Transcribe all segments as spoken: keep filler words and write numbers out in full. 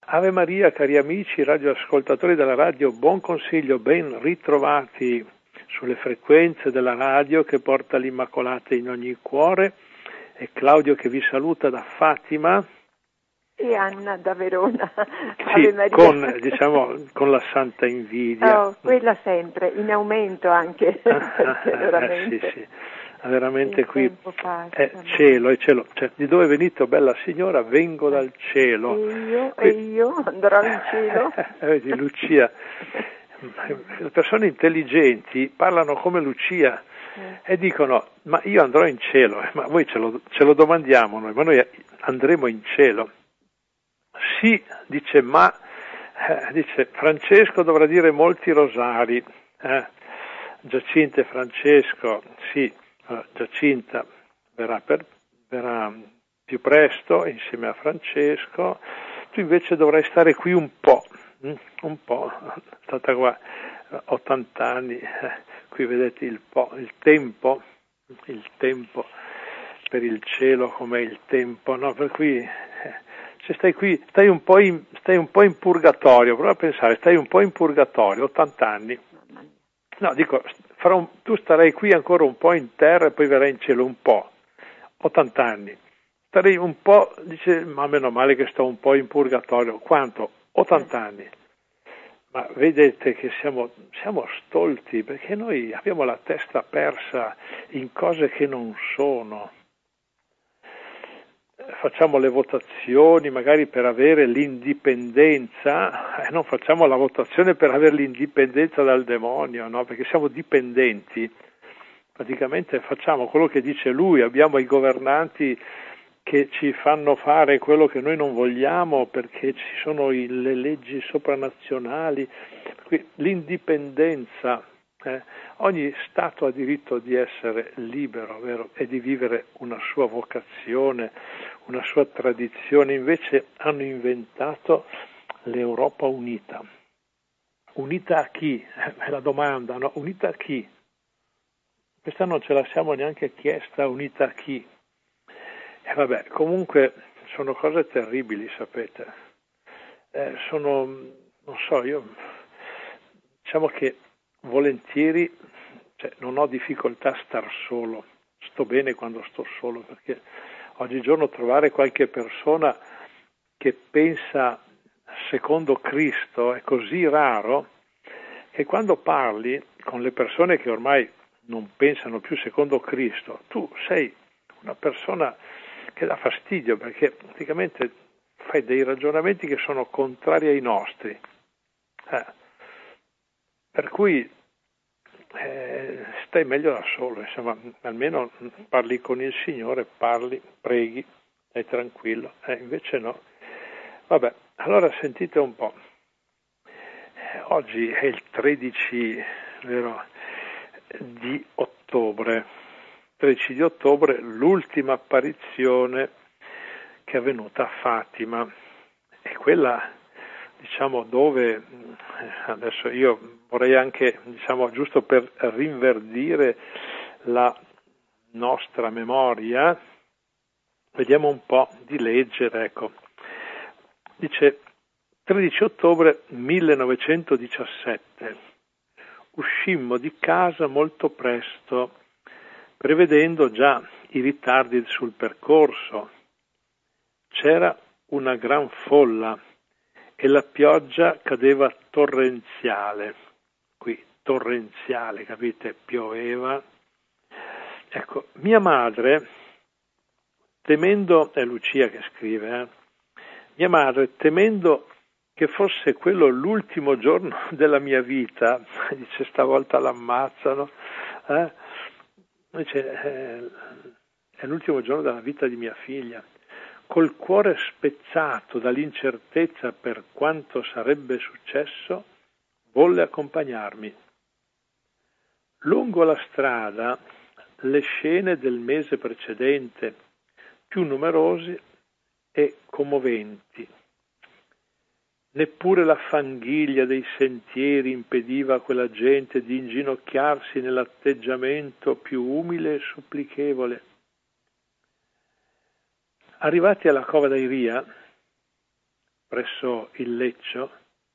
Ave Maria, cari amici radioascoltatori della radio, buon consiglio, ben ritrovati sulle frequenze della radio che porta l'Immacolata in ogni cuore. È Claudio che vi saluta da Fatima. E Anna da Verona. Sì, Ave Maria. Con, diciamo, con la santa invidia. Oh, quella sempre, in aumento anche, perché veramente... Eh, sì, sì. Veramente il qui passa, è cielo, è cielo. Cioè, di dove è venuto, bella signora? Vengo dal cielo. E io, qui... e io andrò in cielo. Vedi, Lucia, le persone intelligenti parlano come Lucia e dicono, ma io andrò in cielo, ma voi ce lo, ce lo domandiamo noi, ma noi andremo in cielo. Sì, dice, ma eh, dice, Francesco dovrà dire molti rosari, eh? Giacinta e Francesco, sì, Giacinta verrà, per, verrà più presto insieme a Francesco, tu invece dovrai stare qui un po', un po', stata qua ottanta anni, qui vedete il po', il tempo, il tempo per il cielo com'è il tempo, no? Per cui se stai qui, stai un po' in, stai un po' in purgatorio, prova a pensare, stai un po' in purgatorio, ottanta anni. No, dico, farò un, tu starai qui ancora un po' in terra e poi verrai in cielo un po', ottanta anni. Starei un po', dice, ma meno male che sto un po' in purgatorio. Quanto? ottanta anni. Ma vedete che siamo, siamo stolti, perché noi abbiamo la testa persa in cose che non sono. Facciamo le votazioni magari per avere l'indipendenza, e eh, non facciamo la votazione per avere l'indipendenza dal demonio, no? Perché siamo dipendenti, praticamente facciamo quello che dice lui, abbiamo i governanti che ci fanno fare quello che noi non vogliamo perché ci sono i, le leggi sopranazionali, l'indipendenza. Eh, ogni Stato ha diritto di essere libero, vero? E di vivere una sua vocazione, una sua tradizione. Invece hanno inventato l'Europa unita. Unita a chi? È la domanda, no? Unita a chi? Questa non ce la siamo neanche chiesta, unita a chi? E vabbè, comunque sono cose terribili, sapete. Eh, sono, non so, io diciamo che volentieri, cioè, non ho difficoltà a star solo, sto bene quando sto solo, perché oggigiorno trovare qualche persona che pensa secondo Cristo è così raro che quando parli con le persone che ormai non pensano più secondo Cristo, tu sei una persona che dà fastidio, perché praticamente fai dei ragionamenti che sono contrari ai nostri. Eh. Per cui eh, stai meglio da solo, insomma, almeno parli con il Signore, parli, preghi, stai tranquillo, eh, invece no. Vabbè, allora sentite un po', eh, oggi è il tredici, vero, di ottobre, tredici di ottobre, l'ultima apparizione che è avvenuta a Fatima, e quella, diciamo, dove, adesso io vorrei anche, diciamo, giusto per rinverdire la nostra memoria, vediamo un po' di leggere, ecco. Dice, tredici ottobre millenovecentodiciassette, uscimmo di casa molto presto, prevedendo già i ritardi sul percorso. C'era una gran folla e la pioggia cadeva torrenziale. Qui torrenziale, capite? Pioveva. Ecco, mia madre, temendo, è Lucia che scrive, eh, mia madre, temendo che fosse quello l'ultimo giorno della mia vita, dice stavolta l'ammazzano, eh? Dice, eh, è l'ultimo giorno della vita di mia figlia. Col cuore spezzato dall'incertezza per quanto sarebbe successo, volle accompagnarmi. Lungo la strada le scene del mese precedente, più numerosi e commoventi. Neppure la fanghiglia dei sentieri impediva a quella gente di inginocchiarsi nell'atteggiamento più umile e supplichevole. Arrivati alla Cova d'Airia, presso il Leccio,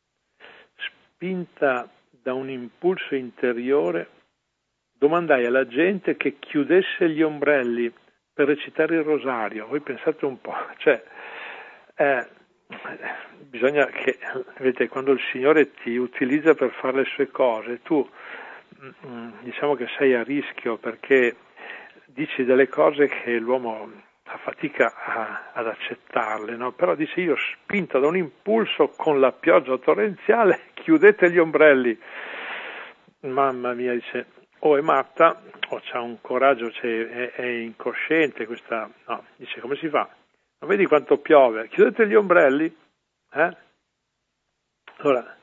spinta da un impulso interiore, domandai alla gente che chiudesse gli ombrelli per recitare il rosario. Voi pensate un po', cioè eh, bisogna che, vedete, quando il Signore ti utilizza per fare le sue cose, tu diciamo che sei a rischio, perché dici delle cose che l'uomo fa fatica a, ad accettarle, no? Però dice: io, spinto da un impulso con la pioggia torrenziale, chiudete gli ombrelli. Mamma mia, dice, o è matta o c'ha un coraggio, cioè, è, è incosciente questa, no, dice, come si fa? Non vedi quanto piove? Chiudete gli ombrelli? Eh? Allora,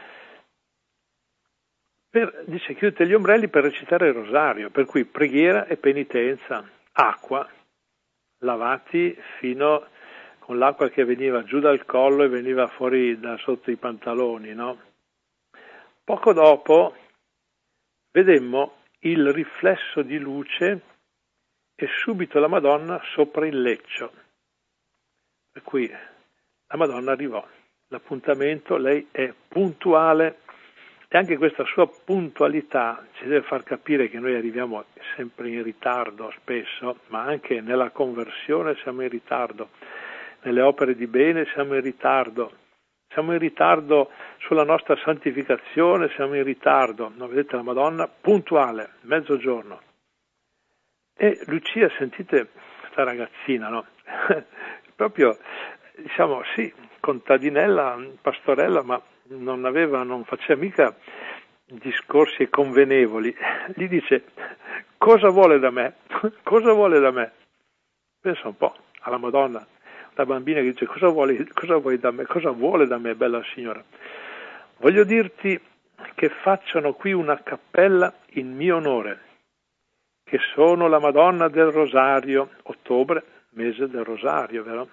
per, dice, chiudete gli ombrelli per recitare il rosario, per cui preghiera e penitenza, acqua, lavati fino con l'acqua che veniva giù dal collo e veniva fuori da sotto i pantaloni, no? Poco dopo vedemmo il riflesso di luce e subito la Madonna sopra il Leccio. Per cui la Madonna arrivò. L'appuntamento, lei è puntuale, e anche questa sua puntualità ci deve far capire che noi arriviamo sempre in ritardo spesso, ma anche nella conversione siamo in ritardo, nelle opere di bene siamo in ritardo, siamo in ritardo sulla nostra santificazione, siamo in ritardo. No, vedete la Madonna puntuale, mezzogiorno. E Lucia, sentite questa ragazzina, no? Proprio, diciamo, sì, contadinella, pastorella, ma non aveva, non faceva mica discorsi convenevoli. Gli dice: cosa vuole da me? Cosa vuole da me? Pensa un po' alla Madonna, la bambina che dice: cosa vuoi, cosa vuoi da me? Cosa vuole da me, bella signora? Voglio dirti che facciano qui una cappella in mio onore, che sono la Madonna del Rosario, ottobre, mese del Rosario, vero?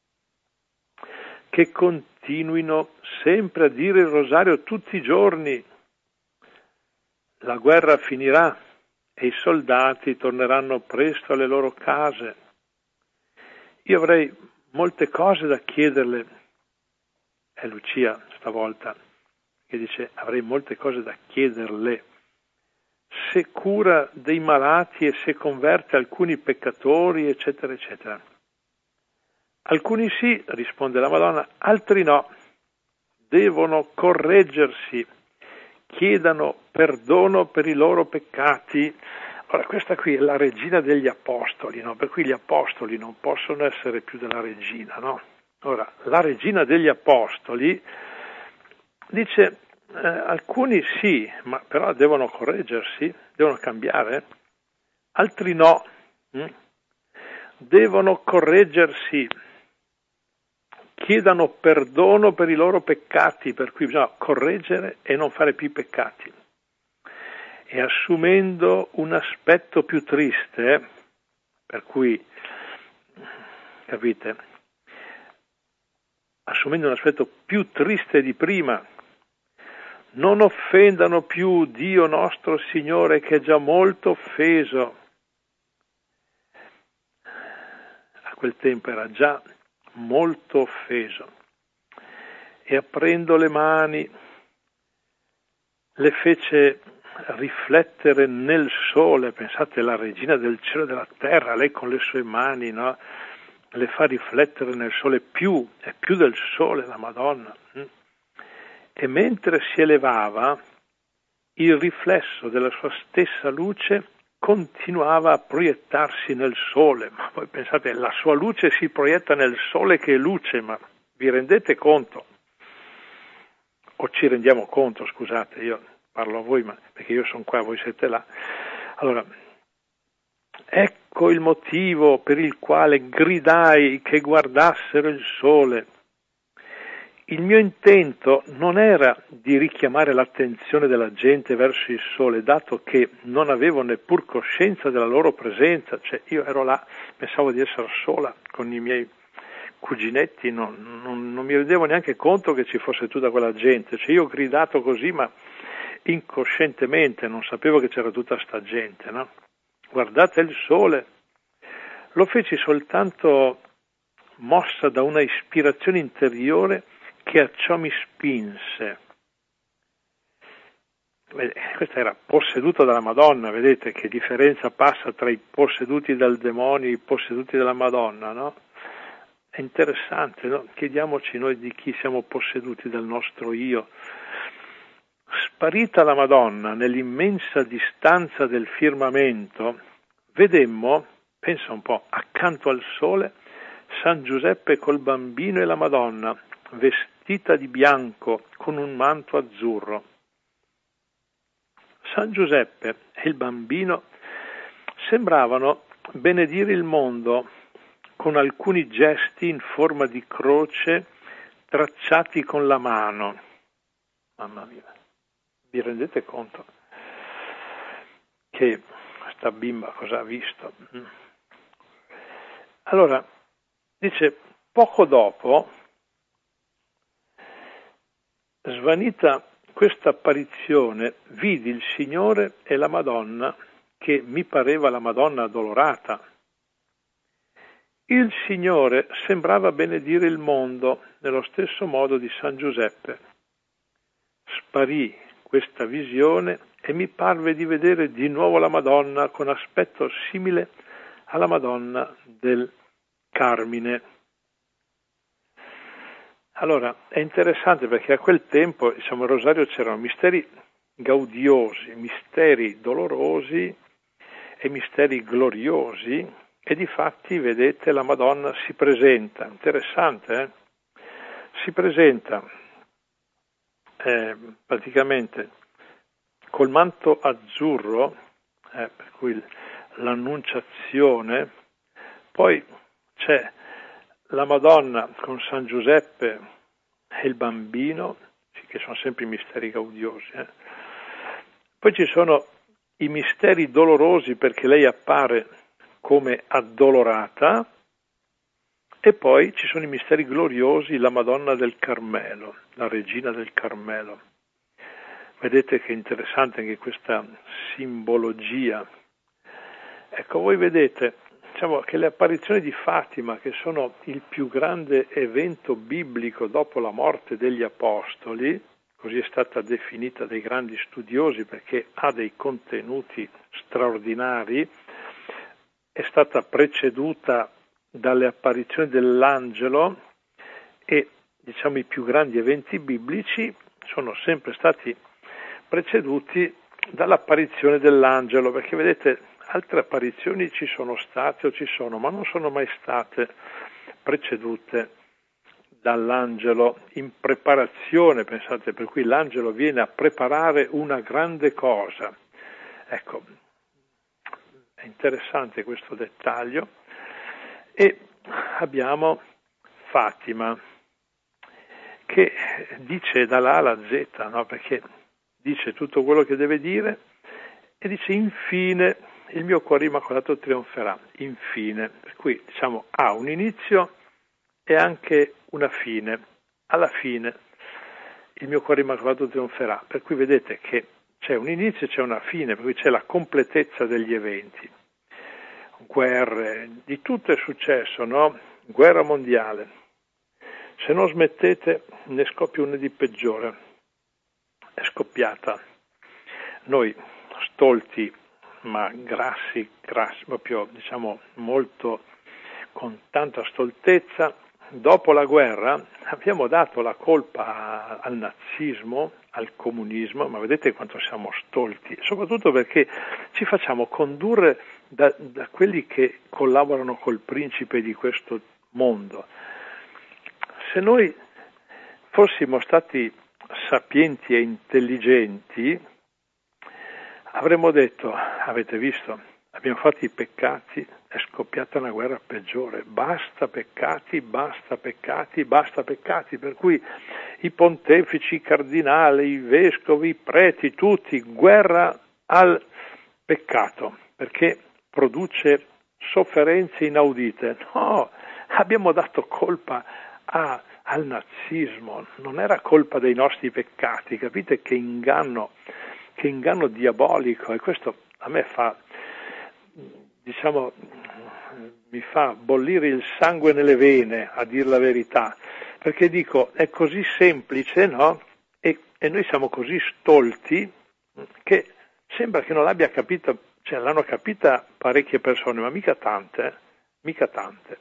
Che continuino sempre a dire il Rosario tutti i giorni. La guerra finirà e i soldati torneranno presto alle loro case. Io avrei molte cose da chiederle. È Lucia stavolta che dice: avrei molte cose da chiederle. Se cura dei malati e se converte alcuni peccatori, eccetera, eccetera. Alcuni sì, risponde la Madonna, altri no. Devono correggersi, chiedano perdono per i loro peccati. Ora, questa qui è la regina degli apostoli, no? Per cui gli apostoli non possono essere più della regina, no? Ora, la regina degli apostoli dice: eh, alcuni sì, ma però devono correggersi, devono cambiare, altri no. Hm? Devono correggersi, chiedano perdono per i loro peccati, per cui bisogna correggere e non fare più peccati. E assumendo un aspetto più triste, per cui, capite, assumendo un aspetto più triste di prima, non offendano più Dio nostro Signore, che è già molto offeso. A quel tempo era già molto offeso, e aprendo le mani le fece riflettere nel sole. Pensate, la regina del cielo e della terra, lei con le sue mani, no? Le fa riflettere nel sole, più, è più del sole la Madonna. E mentre si elevava, il riflesso della sua stessa luce continuava a proiettarsi nel sole. Ma voi pensate, la sua luce si proietta nel sole che è luce, ma vi rendete conto? O ci rendiamo conto, scusate, io parlo a voi, ma perché io sono qua, voi siete là. Allora, ecco il motivo per il quale gridai che guardassero il sole. Il mio intento non era di richiamare l'attenzione della gente verso il sole, dato che non avevo neppur coscienza della loro presenza. Cioè, io ero là, pensavo di essere sola con i miei cuginetti, non, non, non mi rendevo neanche conto che ci fosse tutta quella gente. Cioè, io ho gridato così, ma incoscientemente, non sapevo che c'era tutta sta gente, no? Guardate il sole. Lo feci soltanto mossa da una ispirazione interiore che a ciò mi spinse. Questa era posseduta dalla Madonna, vedete che differenza passa tra i posseduti dal demonio e i posseduti dalla Madonna, no? È interessante, no? Chiediamoci noi di chi siamo posseduti dal nostro io. Sparita la Madonna nell'immensa distanza del firmamento, vedemmo, pensa un po', accanto al sole, San Giuseppe col bambino e la Madonna, vestita di bianco con un manto azzurro. San Giuseppe e il bambino sembravano benedire il mondo con alcuni gesti in forma di croce tracciati con la mano. Mamma mia, vi rendete conto che questa bimba cosa ha visto? Allora, dice, poco dopo, svanita questa apparizione, vidi il Signore e la Madonna, che mi pareva la Madonna addolorata. Il Signore sembrava benedire il mondo nello stesso modo di San Giuseppe. Sparì questa visione e mi parve di vedere di nuovo la Madonna con aspetto simile alla Madonna del Carmine. Allora, è interessante perché a quel tempo, diciamo, il Rosario c'erano misteri gaudiosi, misteri dolorosi e misteri gloriosi, e difatti, vedete, la Madonna si presenta, interessante, eh? Si presenta eh, praticamente col manto azzurro, eh, per cui l'annunciazione, poi c'è la Madonna con San Giuseppe e il bambino, che sono sempre i misteri gaudiosi. Eh. Poi ci sono i misteri dolorosi perché lei appare come addolorata, e poi ci sono i misteri gloriosi, la Madonna del Carmelo, la regina del Carmelo. Vedete che è interessante anche questa simbologia. Ecco, voi vedete, diciamo che le apparizioni di Fatima, che sono il più grande evento biblico dopo la morte degli Apostoli, così è stata definita dai grandi studiosi perché ha dei contenuti straordinari, è stata preceduta dalle apparizioni dell'angelo, e diciamo i più grandi eventi biblici sono sempre stati preceduti dall'apparizione dell'angelo, perché vedete, altre apparizioni ci sono state o ci sono, ma non sono mai state precedute dall'angelo in preparazione, pensate, per cui l'angelo viene a preparare una grande cosa. Ecco, è interessante questo dettaglio. E abbiamo Fatima, che dice dall'A alla Z, no? Perché dice tutto quello che deve dire, e dice infine il mio cuore immacolato trionferà, infine, per cui diciamo ha un inizio e anche una fine, alla fine il mio cuore immacolato trionferà, per cui vedete che c'è un inizio e c'è una fine, per cui c'è la completezza degli eventi, guerre, di tutto è successo, no? Guerra mondiale, se non smettete ne scoppia una di peggiore, è scoppiata, noi stolti ma grassi, grassi, proprio diciamo molto con tanta stoltezza, dopo la guerra abbiamo dato la colpa al nazismo, al comunismo, ma vedete quanto siamo stolti, soprattutto perché ci facciamo condurre da, da quelli che collaborano col principe di questo mondo. Se noi fossimo stati sapienti e intelligenti, avremmo detto, avete visto, abbiamo fatto i peccati, è scoppiata una guerra peggiore, basta peccati, basta peccati, basta peccati, per cui i pontefici, i cardinali, i vescovi, i preti, tutti, guerra al peccato, perché produce sofferenze inaudite. No, abbiamo dato colpa a, al nazismo, non era colpa dei nostri peccati, capite che inganno, che inganno diabolico, e questo a me fa, diciamo, mi fa bollire il sangue nelle vene, a dir la verità, perché dico, è così semplice, no? E, e noi siamo così stolti che sembra che non l'abbia capita, cioè l'hanno capita parecchie persone, ma mica tante, eh? mica tante.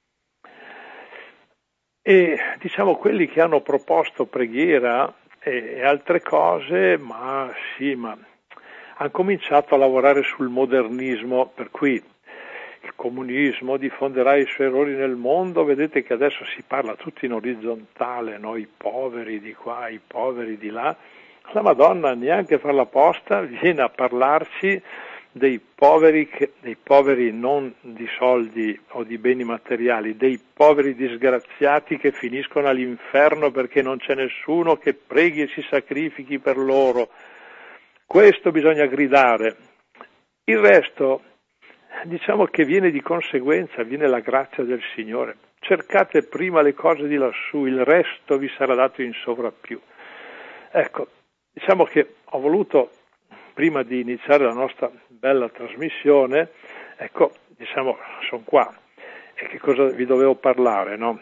E diciamo quelli che hanno proposto preghiera e, e altre cose, ma sì, ma hanno cominciato a lavorare sul modernismo, per cui il comunismo diffonderà i suoi errori nel mondo. Vedete che adesso si parla tutto in orizzontale, no? I poveri di qua, i poveri di là. La Madonna neanche a far la posta viene a parlarci dei poveri, che, dei poveri non di soldi o di beni materiali, dei poveri disgraziati che finiscono all'inferno perché non c'è nessuno che preghi e si sacrifichi per loro. Questo bisogna gridare. Il resto, diciamo che viene di conseguenza, viene la grazia del Signore. Cercate prima le cose di lassù, il resto vi sarà dato in sovrappiù. Ecco, diciamo che ho voluto, prima di iniziare la nostra bella trasmissione, ecco, diciamo, sono qua. E che cosa vi dovevo parlare, no?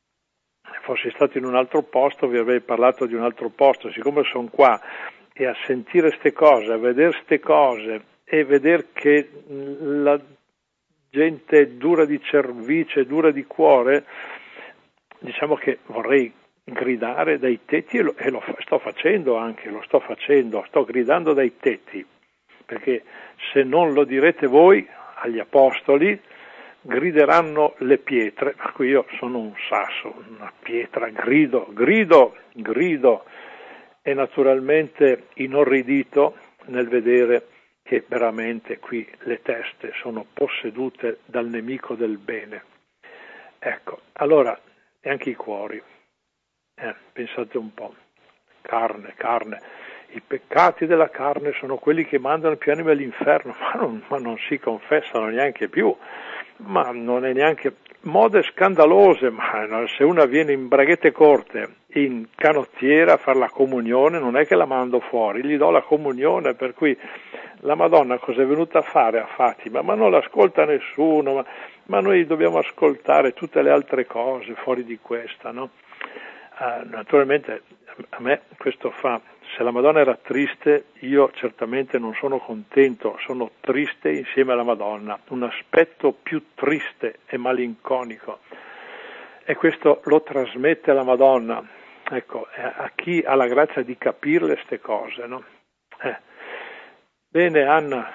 Fossi stato in un altro posto, vi avrei parlato di un altro posto. Siccome sono qua e a sentire ste cose, a vedere ste cose e vedere che la gente è dura di cervice, dura di cuore, diciamo che vorrei gridare dai tetti e lo, e lo sto facendo anche, lo sto facendo, sto gridando dai tetti, perché se non lo direte voi agli apostoli, grideranno le pietre, per cui io sono un sasso, una pietra, grido, grido, grido, e naturalmente inorridito nel vedere che veramente qui le teste sono possedute dal nemico del bene. Ecco, allora, e anche i cuori. Eh, pensate un po', carne, carne, i peccati della carne sono quelli che mandano più anime all'inferno, ma non, ma non si confessano neanche più, ma non è neanche, mode scandalose, ma se una viene in braghette corte, in canottiera a fare la comunione, non è che la mando fuori, gli do la comunione, per cui la Madonna cosa è venuta a fare a Fatima? Ma non l'ascolta nessuno, ma, ma noi dobbiamo ascoltare tutte le altre cose fuori di questa, no? Uh, naturalmente a me questo fa, se la Madonna era triste, io certamente non sono contento, sono triste insieme alla Madonna, un aspetto più triste e malinconico, e questo lo trasmette la Madonna, ecco, a chi ha la grazia di capirle queste cose, no? Eh. Bene Anna,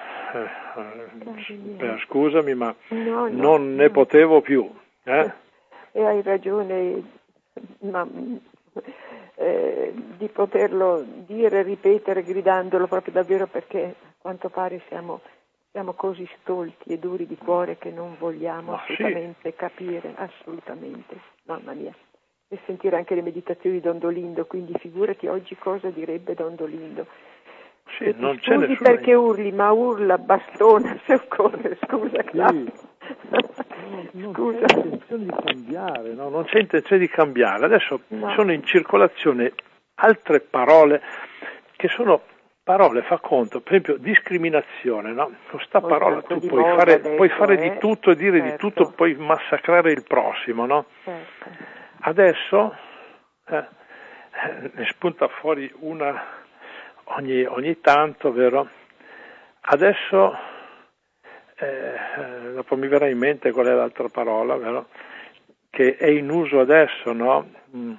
eh, eh, scusami ma no, no, non no. ne potevo più. Eh? E hai ragione, ma eh, di poterlo dire, ripetere, gridandolo proprio davvero, perché a quanto pare siamo, siamo così stolti e duri di cuore che non vogliamo ma assolutamente sì. capire, assolutamente, mamma mia. E sentire anche le meditazioni di Don Dolindo, quindi figurati oggi cosa direbbe Don Dolindo. Sì, non scusi c'è nessuno... perché urli, ma urla, bastona, se occorre, scusa sì. Non, non c'è intenzione di cambiare, no? Non c'è intenzione di cambiare. Adesso no. Sono in circolazione altre parole che sono parole, fa conto, per esempio discriminazione, no? Con sta parola tu puoi fare, adesso, puoi fare eh? di tutto e dire certo. di tutto, puoi massacrare il prossimo, no? Certo. Adesso eh, ne spunta fuori una ogni, ogni tanto, vero? Adesso eh, dopo mi verrà in mente qual è l'altra parola, vero? Che è in uso adesso, no? Mm.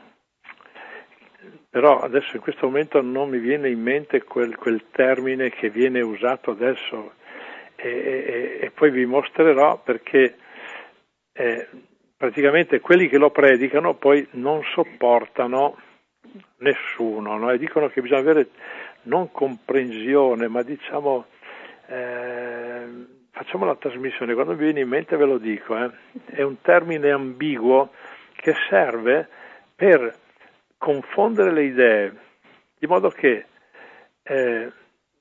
Però adesso in questo momento non mi viene in mente quel, quel termine che viene usato adesso e, e, e poi vi mostrerò perché eh, praticamente quelli che lo predicano poi non sopportano nessuno, no? E dicono che bisogna avere non comprensione, ma diciamo eh, facciamo la trasmissione, quando mi viene in mente ve lo dico, eh, è un termine ambiguo che serve per confondere le idee, di modo che eh,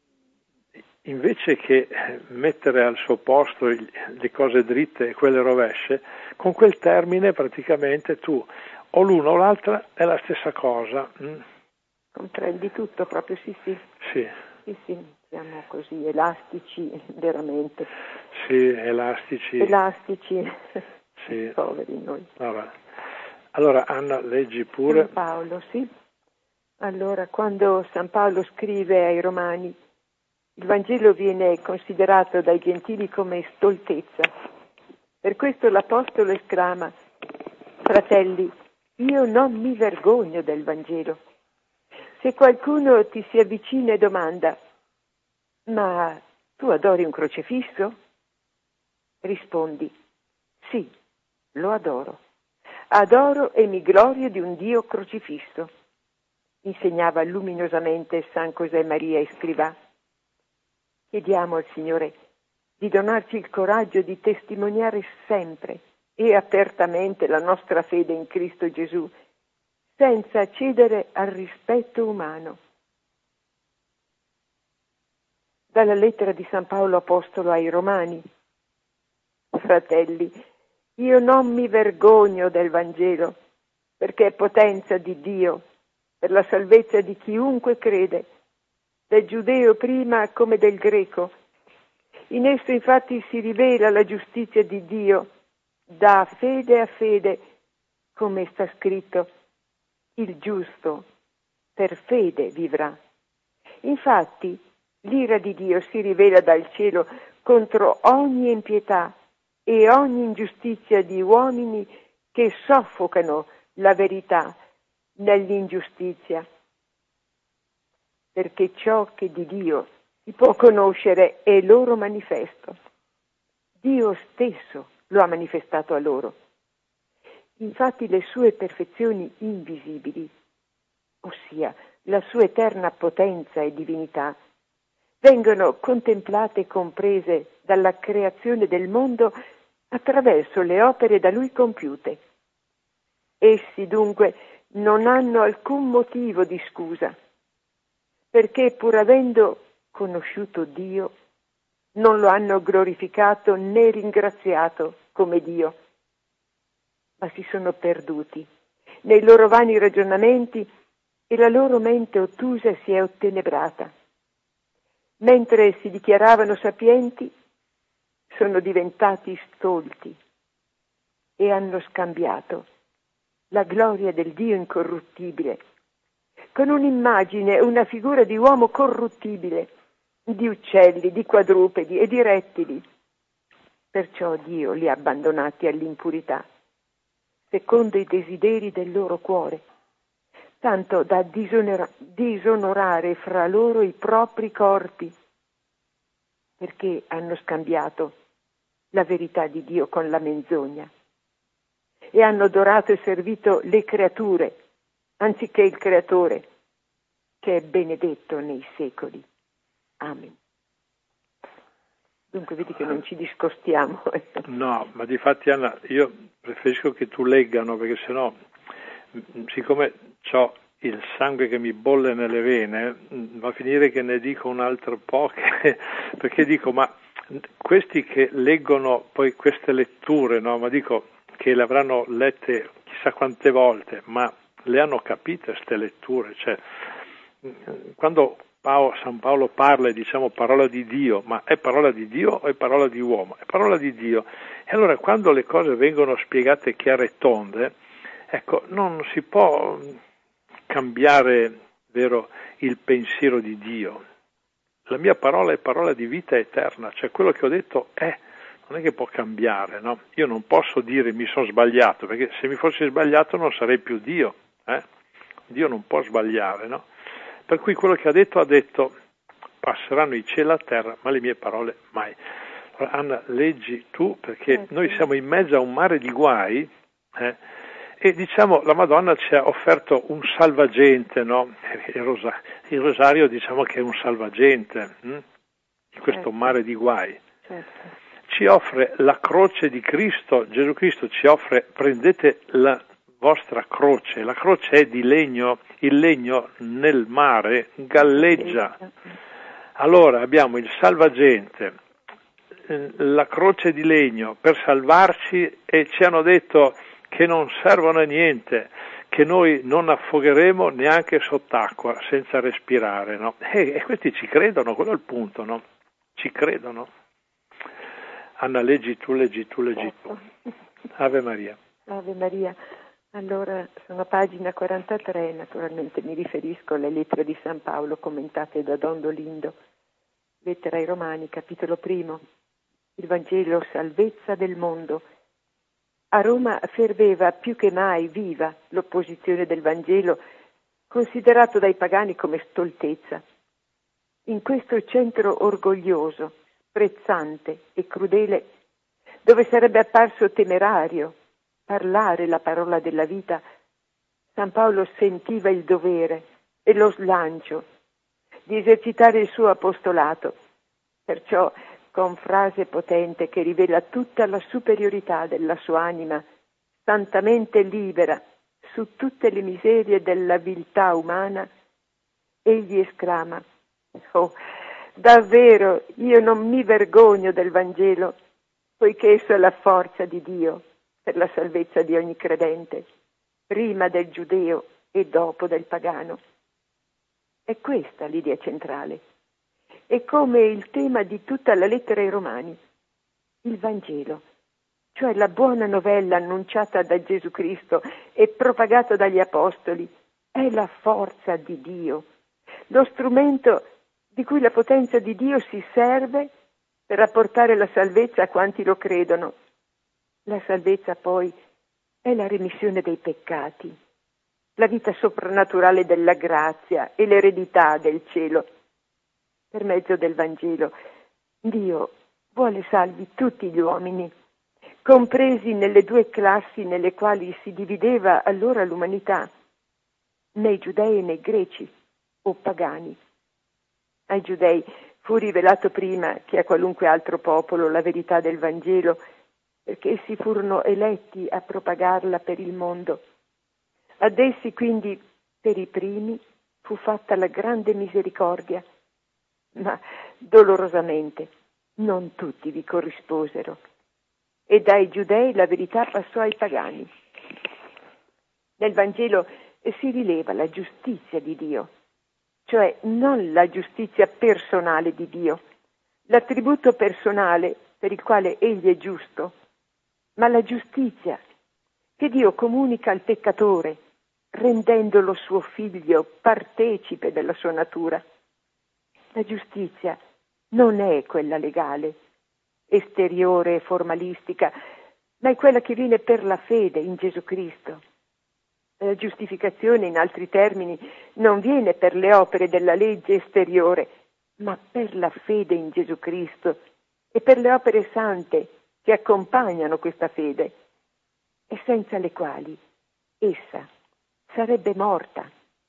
invece che mettere al suo posto le cose dritte e quelle rovesce, con quel termine praticamente tu o l'una o l'altra è la stessa cosa. Comprendi tutto proprio, sì, sì. Sì. Sì, sì. siamo così elastici, veramente. Sì, elastici. Elastici, sì. Poveri noi. Allora, allora Anna, leggi pure. San Paolo, sì. Allora, quando San Paolo scrive ai Romani, il Vangelo viene considerato dai gentili come stoltezza. Per questo l'Apostolo esclama: fratelli, io non mi vergogno del Vangelo. Se qualcuno ti si avvicina e domanda: ma tu adori un crocifisso? Rispondi: sì, lo adoro. Adoro e mi glorio di un Dio crocifisso. Insegnava luminosamente San José Maria Escrivá. Chiediamo al Signore di donarci il coraggio di testimoniare sempre e apertamente la nostra fede in Cristo Gesù, senza cedere al rispetto umano. Dalla lettera di San Paolo Apostolo ai Romani: fratelli, io non mi vergogno del Vangelo, perché è potenza di Dio per la salvezza di chiunque crede, del giudeo prima come del greco. In esso infatti si rivela la giustizia di Dio, da fede a fede, come sta scritto: il giusto per fede vivrà. Infatti l'ira di Dio si rivela dal cielo contro ogni impietà e ogni ingiustizia di uomini che soffocano la verità nell'ingiustizia. Perché ciò che di Dio si può conoscere è loro manifesto. Dio stesso lo ha manifestato a loro. Infatti le sue perfezioni invisibili, ossia la sua eterna potenza e divinità, vengono contemplate e comprese dalla creazione del mondo attraverso le opere da lui compiute. Essi dunque non hanno alcun motivo di scusa, perché pur avendo conosciuto Dio, non lo hanno glorificato né ringraziato come Dio, ma si sono perduti nei loro vani ragionamenti e la loro mente ottusa si è ottenebrata. Mentre si dichiaravano sapienti, sono diventati stolti e hanno scambiato la gloria del Dio incorruttibile con un'immagine, una figura di uomo corruttibile, di uccelli, di quadrupedi e di rettili. Perciò Dio li ha abbandonati all'impurità, secondo i desideri del loro cuore, tanto da disonora- disonorare fra loro i propri corpi, perché hanno scambiato la verità di Dio con la menzogna e hanno adorato e servito le creature anziché il Creatore, che è benedetto nei secoli. Amen. Dunque vedi che non ci discostiamo. No, ma difatti Anna, io preferisco che tu leggano, perché sennò, siccome ho il sangue che mi bolle nelle vene, va a finire che ne dico un altro po', che, perché dico, ma questi che leggono poi queste letture, no? Ma dico che le avranno lette chissà quante volte, ma le hanno capite queste letture, cioè quando Paolo, San Paolo parla e diciamo parola di Dio, ma è parola di Dio o è parola di uomo? È parola di Dio. E allora quando le cose vengono spiegate chiare e tonde, ecco, non si può cambiare, vero, il pensiero di Dio. La mia parola è parola di vita eterna, cioè quello che ho detto è, non è che può cambiare, no? Io non posso dire mi sono sbagliato, perché se mi fossi sbagliato non sarei più Dio, eh? Dio non può sbagliare, no? Per cui quello che ha detto, ha detto, passeranno i cieli e la terra, ma le mie parole mai. Allora, Anna, leggi tu, perché eh, noi siamo in mezzo a un mare di guai, eh? E diciamo la Madonna ci ha offerto un salvagente, no? Il, rosa- il rosario diciamo che è un salvagente hm? in questo certo. mare di guai. Certo. Ci offre la croce di Cristo, Gesù Cristo ci offre, prendete la vostra croce, la croce è di legno, il legno nel mare galleggia. Allora abbiamo il salvagente, la croce di legno per salvarci, e ci hanno detto che non servono a niente, che che noi non affogheremo neanche sott'acqua, senza respirare, no? E, e questi ci credono, quello è il punto, no? Ci credono. Anna, leggi tu, leggi tu, leggi tu. Ave Maria. Ave Maria. Allora, sono a pagina quarantatré, naturalmente mi riferisco alle lettere di San Paolo commentate da Don Dolindo. Lettera ai Romani, capitolo primo. Il Vangelo, salvezza del mondo. A Roma ferveva più che mai viva l'opposizione del Vangelo, considerato dai pagani come stoltezza. In questo centro orgoglioso, sprezzante e crudele, dove sarebbe apparso temerario parlare la parola della vita, San Paolo sentiva il dovere e lo slancio di esercitare il suo apostolato, perciò con frase potente che rivela tutta la superiorità della sua anima, santamente libera su tutte le miserie della viltà umana, egli esclama: «Oh, davvero io non mi vergogno del Vangelo, poiché esso è la forza di Dio per la salvezza di ogni credente, prima del giudeo e dopo del pagano». È questa l'idea centrale. È come il tema di tutta la lettera ai Romani. Il Vangelo, cioè la buona novella annunciata da Gesù Cristo e propagata dagli Apostoli, è la forza di Dio, lo strumento di cui la potenza di Dio si serve per apportare la salvezza a quanti lo credono. La salvezza poi è la remissione dei peccati, la vita soprannaturale della grazia e l'eredità del cielo. Per mezzo del Vangelo Dio vuole salvi tutti gli uomini, compresi nelle due classi nelle quali si divideva allora l'umanità, nei giudei e nei greci o pagani. Ai giudei fu rivelato prima che a qualunque altro popolo la verità del Vangelo, perché essi furono eletti a propagarla per il mondo. Ad essi quindi, per i primi, fu fatta la grande misericordia, ma dolorosamente non tutti vi corrisposero. E dai giudei la verità passò ai pagani. Nel Vangelo si rileva la giustizia di Dio, cioè non la giustizia personale di Dio, l'attributo personale per il quale Egli è giusto, ma la giustizia che Dio comunica al peccatore, rendendolo suo figlio, partecipe della sua natura. La giustizia non è quella legale, esteriore e formalistica, ma è quella che viene per la fede in Gesù Cristo. La giustificazione, in altri termini, non viene per le opere della legge esteriore, ma per la fede in Gesù Cristo e per le opere sante che accompagnano questa fede, e senza le quali essa sarebbe morta.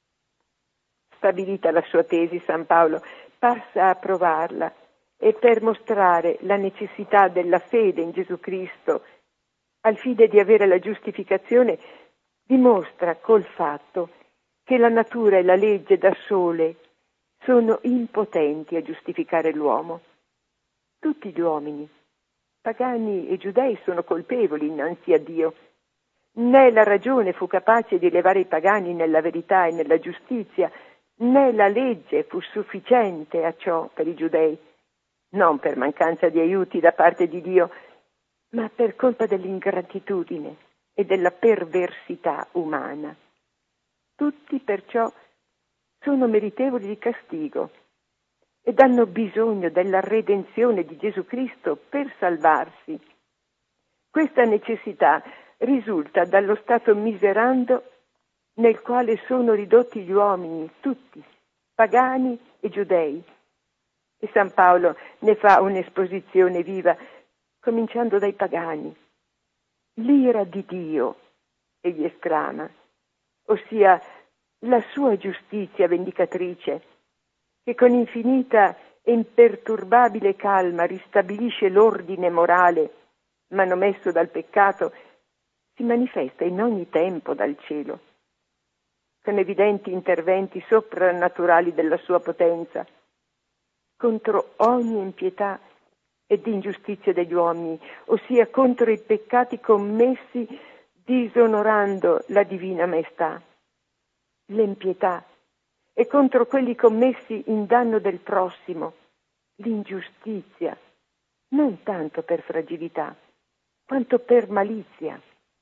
Stabilita la sua tesi, San Paolo passa a provarla e per mostrare la necessità della fede in Gesù Cristo al fine di avere la giustificazione, dimostra col fatto che la natura e la legge da sole sono impotenti a giustificare l'uomo. Tutti gli uomini, pagani e giudei, sono colpevoli innanzi a Dio. Né la ragione fu capace di elevare i pagani nella verità e nella giustizia, né la legge fu sufficiente a ciò per i giudei, non per mancanza di aiuti da parte di Dio, ma per colpa dell'ingratitudine e della perversità umana. Tutti perciò sono meritevoli di castigo ed hanno bisogno della redenzione di Gesù Cristo per salvarsi. Questa necessità risulta dallo stato miserando nel quale sono ridotti gli uomini, tutti, pagani e giudei. E San Paolo ne fa un'esposizione viva, cominciando dai pagani. L'ira di Dio, egli esclama, ossia la sua giustizia vendicatrice, che con infinita e imperturbabile calma ristabilisce l'ordine morale manomesso dal peccato, si manifesta in ogni tempo dal cielo, con evidenti interventi soprannaturali della sua potenza, contro ogni impietà ed ingiustizia degli uomini, ossia contro i peccati commessi disonorando la divina maestà, l'empietà, e contro quelli commessi in danno del prossimo, l'ingiustizia, non tanto per fragilità, quanto per malizia.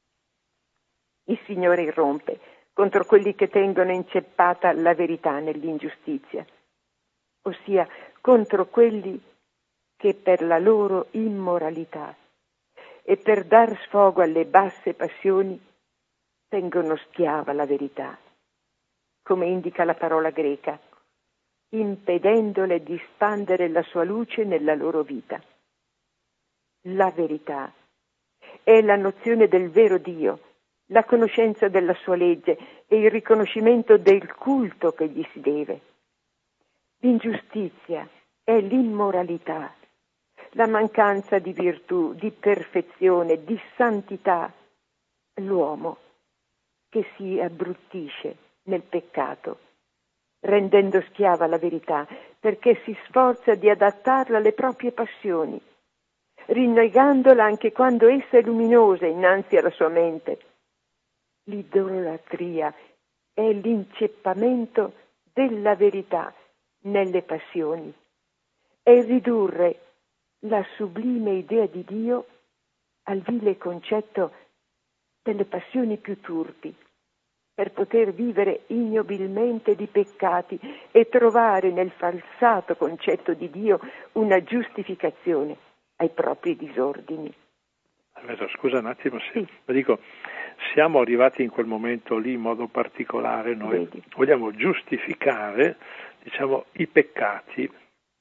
Il Signore irrompe contro quelli che tengono inceppata la verità nell'ingiustizia, ossia contro quelli che per la loro immoralità e per dar sfogo alle basse passioni tengono schiava la verità, come indica la parola greca, impedendole di spandere la sua luce nella loro vita. La verità è la nozione del vero Dio, la conoscenza della sua legge e il riconoscimento del culto che gli si deve. L'ingiustizia è l'immoralità, la mancanza di virtù, di perfezione, di santità, l'uomo che si abbruttisce nel peccato, rendendo schiava la verità, perché si sforza di adattarla alle proprie passioni, rinnegandola anche quando essa è luminosa innanzi alla sua mente. L'idolatria è l'inceppamento della verità nelle passioni, è il ridurre la sublime idea di Dio al vile concetto delle passioni più turpi, per poter vivere ignobilmente di peccati e trovare nel falsato concetto di Dio una giustificazione ai propri disordini. Scusa un attimo, se sì. dico, siamo arrivati in quel momento lì in modo particolare, noi Vedi. vogliamo giustificare, diciamo, i peccati.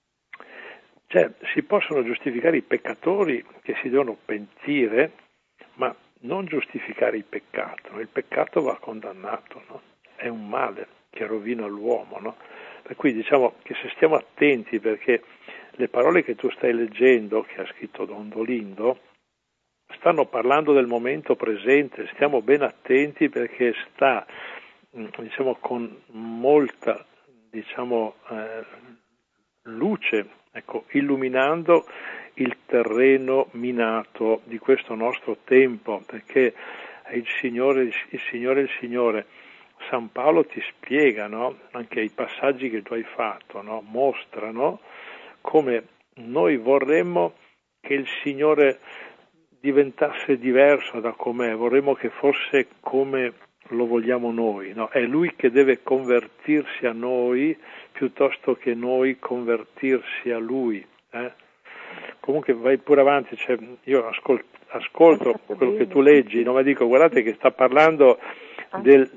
Cioè, si possono giustificare i peccatori che si devono pentire, ma non giustificare il peccato. Il peccato va condannato, no? È un male che rovina l'uomo, no? Per cui diciamo che se stiamo attenti, perché le parole che tu stai leggendo, che ha scritto Don Dolindo, stanno parlando del momento presente, stiamo ben attenti perché sta, diciamo, con molta, diciamo, eh, luce, ecco, illuminando il terreno minato di questo nostro tempo, perché il Signore, il Signore, il Signore, San Paolo ti spiega, no? Anche i passaggi che tu hai fatto, no? Mostrano come noi vorremmo che il Signore diventasse diverso da com'è, vorremmo che fosse come lo vogliamo noi, no? È Lui che deve convertirsi a noi piuttosto che noi convertirsi a Lui. Eh? Comunque vai pure avanti, cioè, io ascolto, ascolto quello che tu leggi, no? Ma dico, guardate che sta parlando del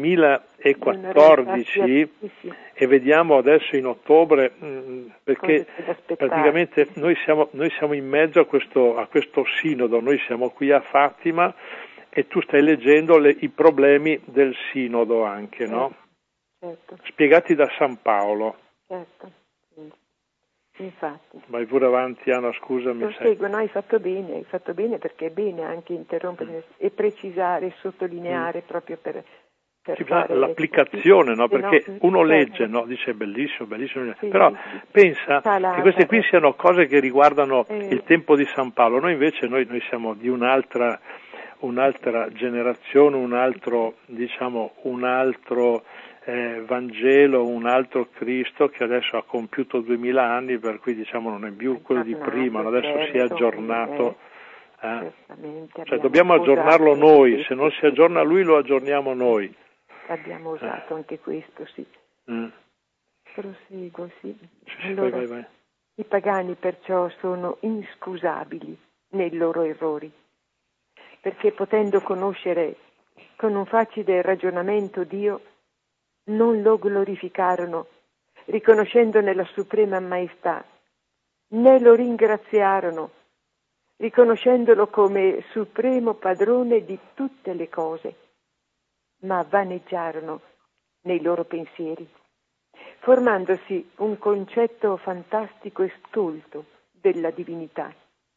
duemilaquattordici e vediamo adesso in ottobre, mh, perché praticamente noi siamo, noi siamo in mezzo a questo, a questo sinodo, noi siamo qui a Fatima e tu stai leggendo le, i problemi del sinodo anche, no? Certo. Spiegati da San Paolo. Certo, sì. Infatti. Vai pure avanti, Anna, scusami. Lo seguo, no, hai fatto bene, hai fatto bene perché è bene anche interrompere mm. e precisare, sottolineare mm. proprio per, per sì, fare l'applicazione, no? Perché no, uno certo. legge, no? Dice bellissimo, bellissimo, sì, però sì, pensa Salata, che queste qui siano cose che riguardano eh. il tempo di San Paolo. Noi invece noi, noi siamo di un'altra, un'altra generazione, un altro, diciamo, un altro Eh, Vangelo, un altro Cristo che adesso ha compiuto duemila anni, per cui diciamo non è più quello di prima, no? Adesso certo, si è aggiornato. Eh, eh. Cioè dobbiamo aggiornarlo noi, se non si aggiorna lui lo aggiorniamo noi. Abbiamo usato eh. anche questo, sì. Mm. Proseguo, sì. sì, sì allora, vai, vai, vai. I pagani perciò sono inscusabili nei loro errori, perché potendo conoscere con un facile ragionamento Dio, non lo glorificarono, riconoscendone la suprema maestà, né lo ringraziarono, riconoscendolo come supremo padrone di tutte le cose, ma vaneggiarono nei loro pensieri, formandosi un concetto fantastico e stolto della divinità,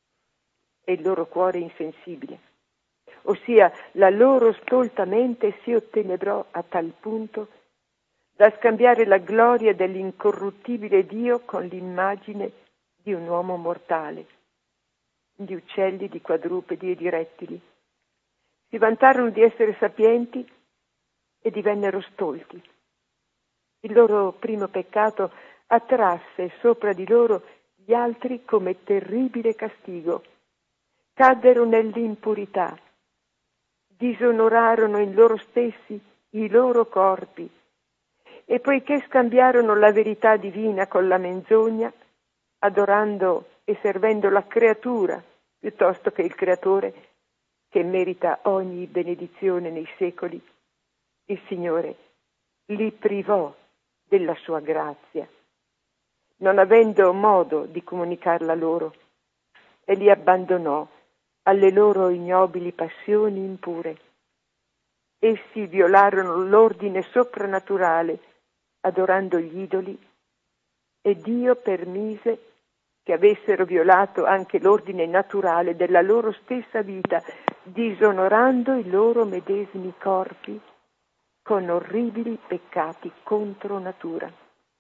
e il loro cuore insensibile, ossia la loro stolta mente si ottenebrò a tal punto da scambiare la gloria dell'incorruttibile Dio con l'immagine di un uomo mortale, di uccelli, di quadrupedi e di rettili, Si vantarono di essere sapienti e divennero stolti. Il loro primo peccato attrasse sopra di loro gli altri come terribile castigo. Caddero nell'impurità, disonorarono in loro stessi i loro corpi e poiché scambiarono la verità divina con la menzogna, adorando e servendo la creatura piuttosto che il Creatore, che merita ogni benedizione nei secoli, il Signore li privò della sua grazia, non avendo modo di comunicarla loro, e li abbandonò alle loro ignobili passioni impure. Essi violarono l'ordine soprannaturale adorando gli idoli e Dio permise che avessero violato anche l'ordine naturale della loro stessa vita, disonorando i loro medesimi corpi con orribili peccati contro natura.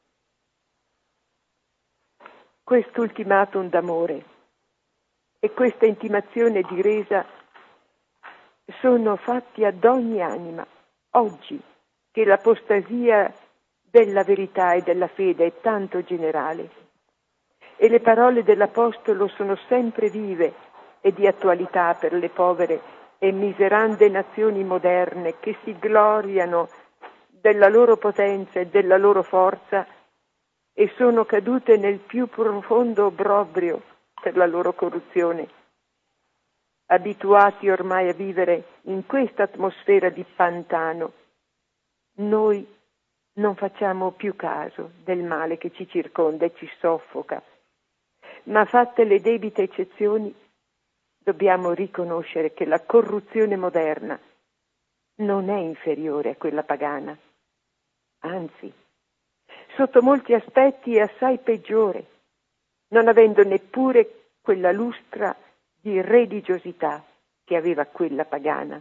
Quest'ultimatum d'amore e questa intimazione di resa sono fatti ad ogni anima, oggi che l'apostasia della verità e della fede è tanto generale. E le parole dell'Apostolo sono sempre vive e di attualità per le povere e miserande nazioni moderne che si gloriano della loro potenza e della loro forza e sono cadute nel più profondo obbrobrio per la loro corruzione. Abituati ormai a vivere in questa atmosfera di pantano, noi non facciamo più caso del male che ci circonda e ci soffoca, ma fatte le debite eccezioni, dobbiamo riconoscere che la corruzione moderna non è inferiore a quella pagana, anzi, sotto molti aspetti è assai peggiore, non avendo neppure quella lustra di religiosità che aveva quella pagana.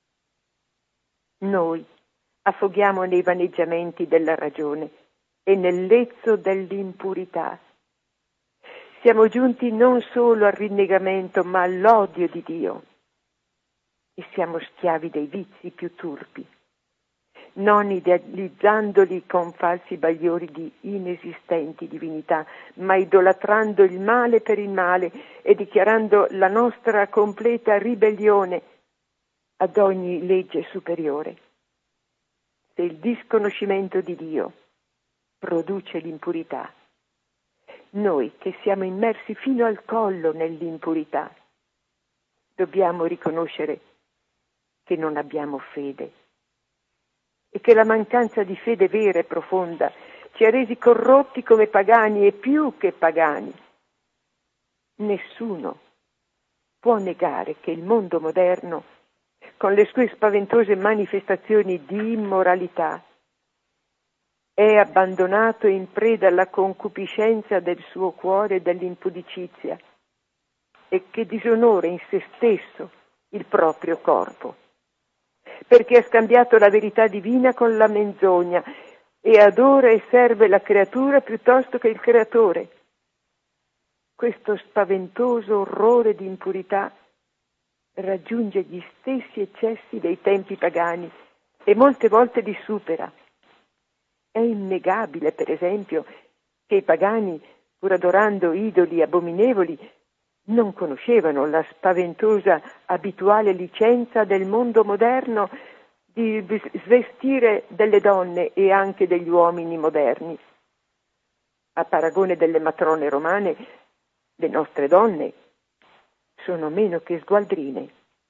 Noi affoghiamo nei vaneggiamenti della ragione e nel lezzo dell'impurità. Siamo giunti non solo al rinnegamento, ma all'odio di Dio. E siamo schiavi dei vizi più turpi, non idealizzandoli con falsi bagliori di inesistenti divinità, ma idolatrando il male per il male e dichiarando la nostra completa ribellione ad ogni legge superiore. Se il disconoscimento di Dio produce l'impurità, noi che siamo immersi fino al collo nell'impurità, dobbiamo riconoscere che non abbiamo fede e che la mancanza di fede vera e profonda ci ha resi corrotti come pagani e più che pagani. Nessuno può negare che il mondo moderno, con le sue spaventose manifestazioni di immoralità, è abbandonato in preda alla concupiscenza del suo cuore e dell'impudicizia e che disonora in se stesso il proprio corpo, perché ha scambiato la verità divina con la menzogna e adora e serve la creatura piuttosto che il creatore. Questo spaventoso orrore di impurità raggiunge gli stessi eccessi dei tempi pagani e molte volte li supera. È innegabile, per esempio, che i pagani, pur adorando idoli abominevoli, non conoscevano la spaventosa abituale licenza del mondo moderno di svestire delle donne e anche degli uomini moderni. A paragone delle matrone romane, le nostre donne sono meno che sgualdrine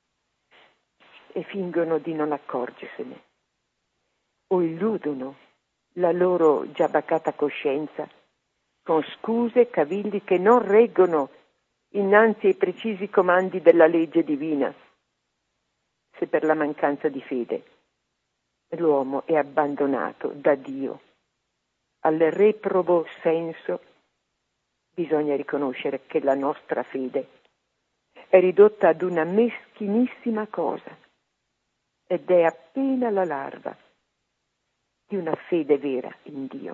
e fingono di non accorgersene o illudono la loro già bacata coscienza con scuse e cavilli che non reggono innanzi ai precisi comandi della legge divina. Se per la mancanza di fede l'uomo è abbandonato da Dio al reprobo senso, bisogna riconoscere che la nostra fede è ridotta ad una meschinissima cosa ed è appena la larva di una fede vera in Dio.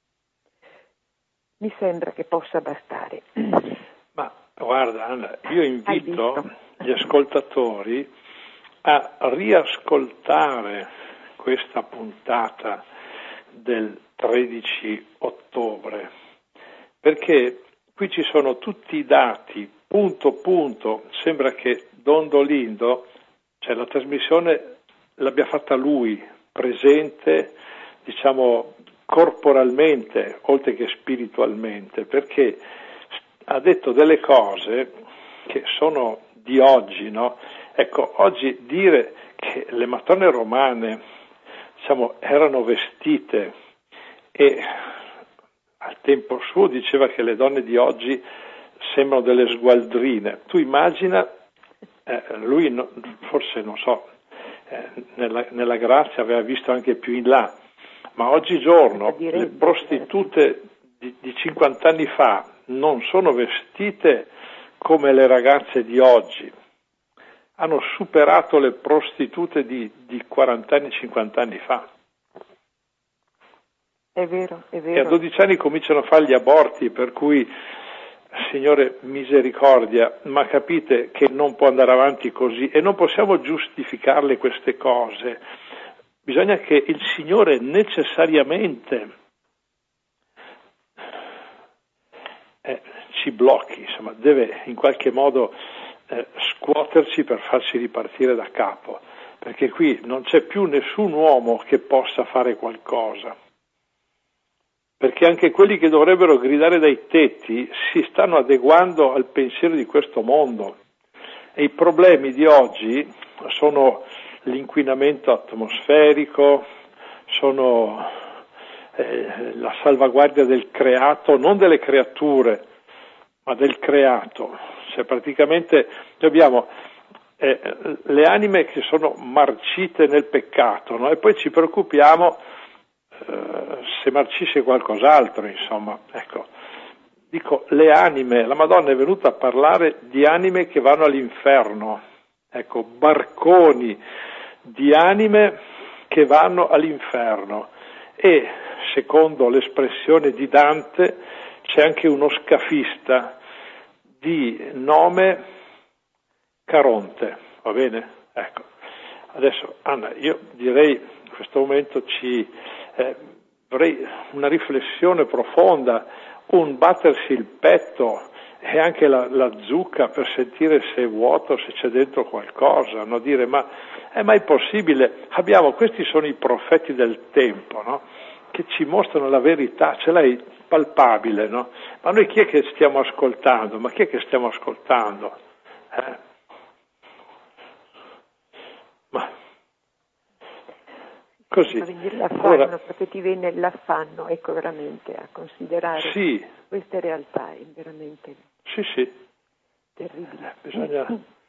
Mi sembra che possa bastare. Ma guarda Anna, io invito gli ascoltatori a riascoltare questa puntata del tredici ottobre, perché qui ci sono tutti i dati, punto punto. Sembra che Don Dolindo, cioè la trasmissione l'abbia fatta lui, presente, diciamo, corporalmente, oltre che spiritualmente, perché ha detto delle cose che sono di oggi, no? Ecco, oggi dire che le matrone romane, diciamo, erano vestite e al tempo suo diceva che le donne di oggi sembrano delle sgualdrine. Tu immagina, eh, lui no, forse non so, eh, nella, nella grazia aveva visto anche più in là, ma oggigiorno le prostitute di, di cinquanta anni fa non sono vestite come le ragazze di oggi, hanno superato le prostitute di, di quaranta anni, cinquanta anni fa. È vero, è vero. E a dodici anni cominciano a fare gli aborti, per cui, Signore, misericordia, ma capite che non può andare avanti così e non possiamo giustificarle queste cose. Bisogna che il Signore necessariamente eh, ci blocchi, insomma, deve in qualche modo eh, scuoterci per farci ripartire da capo, perché qui non c'è più nessun uomo che possa fare qualcosa. Perché anche quelli che dovrebbero gridare dai tetti si stanno adeguando al pensiero di questo mondo. E i problemi di oggi sono l'inquinamento atmosferico, sono eh, la salvaguardia del creato, non delle creature, ma del creato. Cioè praticamente abbiamo eh, le anime che sono marcite nel peccato, no? E poi ci preoccupiamo Uh, se marcisce qualcos'altro, insomma, ecco, dico le anime, la Madonna è venuta a parlare di anime che vanno all'inferno, ecco, barconi di anime che vanno all'inferno, e secondo l'espressione di Dante c'è anche uno scafista di nome Caronte, va bene? Ecco, adesso Anna, io direi in questo momento ci Eh, vorrei una riflessione profonda, un battersi il petto e anche la, la zucca per sentire se è vuoto, se c'è dentro qualcosa, no? Dire ma è mai possibile? Abbiamo, questi sono i profeti del tempo, no? Che ci mostrano la verità, ce l'hai palpabile, no? Ma noi chi è che stiamo ascoltando? Ma chi è che stiamo ascoltando? Eh? Ma così. L'affanno, allora, proprio ti viene l'affanno, ecco, veramente a considerare sì, queste realtà, è veramente sì, sì. terribile. Eh, bisogna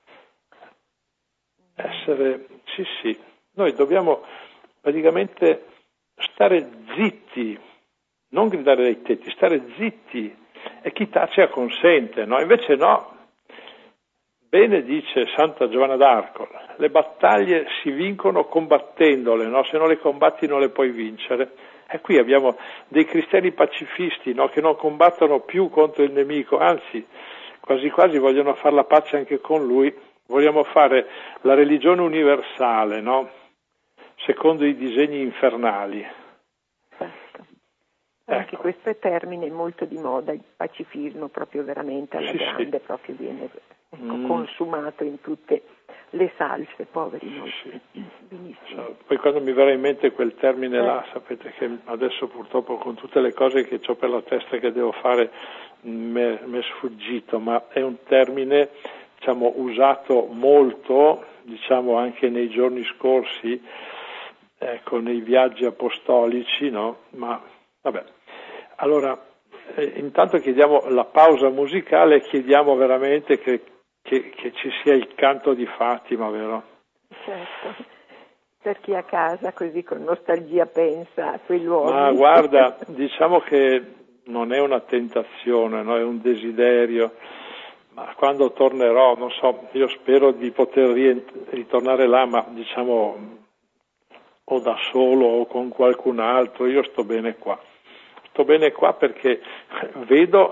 essere, sì, sì, noi dobbiamo praticamente stare zitti, non gridare dai tetti, stare zitti, e chi tace acconsente, no? Invece no. Bene dice Santa Giovanna d'Arco, le battaglie si vincono combattendole, no? Se non le combatti non le puoi vincere. E qui abbiamo dei cristiani pacifisti, no? Che non combattono più contro il nemico, anzi quasi quasi vogliono fare la pace anche con lui, vogliamo fare la religione universale, no? Secondo i disegni infernali. Esatto. Anche ecco. Questo è termine molto di moda, il pacifismo proprio veramente alla sì, grande, sì. Proprio viene ecco, mm. consumato in tutte le salse, poveri noi. Sì. Benissimo. Poi quando mi verrà in mente quel termine eh. là, sapete che adesso purtroppo con tutte le cose che ho per la testa che devo fare mi è sfuggito, ma è un termine diciamo usato molto, diciamo anche nei giorni scorsi, ecco, nei viaggi apostolici, no? Ma vabbè. Allora, eh, intanto chiediamo la pausa musicale, chiediamo veramente che, che, che ci sia il canto di Fatima, vero? Certo, per chi a casa così con nostalgia pensa a quei luoghi. Ma guarda, diciamo che non è una tentazione, no? È un desiderio, ma quando tornerò, non so, io spero di poter rient- ritornare là, ma diciamo o da solo o con qualcun altro, io sto bene qua. Sto bene qua perché vedo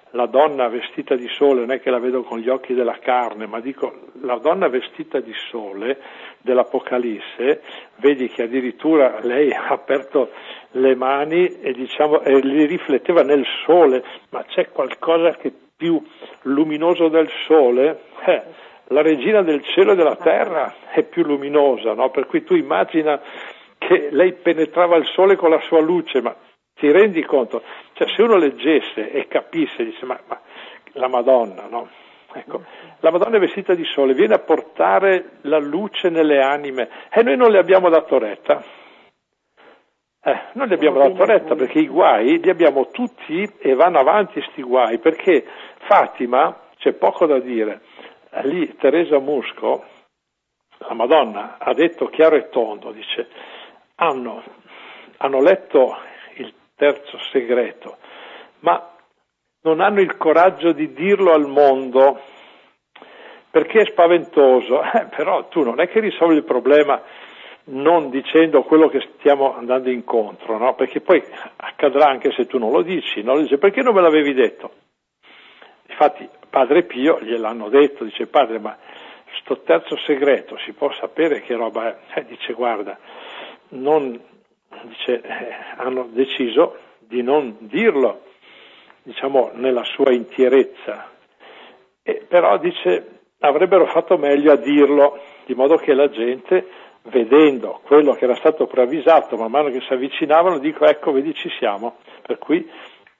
la donna vestita di sole, non è che la vedo con gli occhi della carne, ma dico la donna vestita di sole dell'Apocalisse, vedi che addirittura lei ha aperto le mani e diciamo e li rifletteva nel sole, ma c'è qualcosa che più luminoso del sole? Eh, la regina del cielo e della terra è più luminosa, no? Per cui tu immagina che lei penetrava il sole con la sua luce, ma ti rendi conto? Cioè, se uno leggesse e capisse, dice, ma, ma la Madonna, no? Ecco, la Madonna è vestita di sole, viene a portare la luce nelle anime e noi non le abbiamo dato retta. Eh, non gli abbiamo dato retta perché i guai li abbiamo tutti e vanno avanti sti guai, perché Fatima, c'è poco da dire, lì Teresa Musco, la Madonna, ha detto chiaro e tondo, dice, hanno, hanno letto il terzo segreto, ma non hanno il coraggio di dirlo al mondo perché è spaventoso, eh, però tu non è che risolvi il problema non dicendo quello che stiamo andando incontro, no? Perché poi accadrà anche se tu non lo dici, no? Dice, perché non me l'avevi detto? Infatti Padre Pio gliel'hanno detto, dice, padre, ma sto terzo segreto si può sapere che roba è? Eh, dice, guarda, non, dice, eh, hanno deciso di non dirlo, diciamo, nella sua intierezza, e, però dice, avrebbero fatto meglio a dirlo, di modo che la gente, vedendo quello che era stato preavvisato, man mano che si avvicinavano, dico, ecco, vedi, ci siamo. Per cui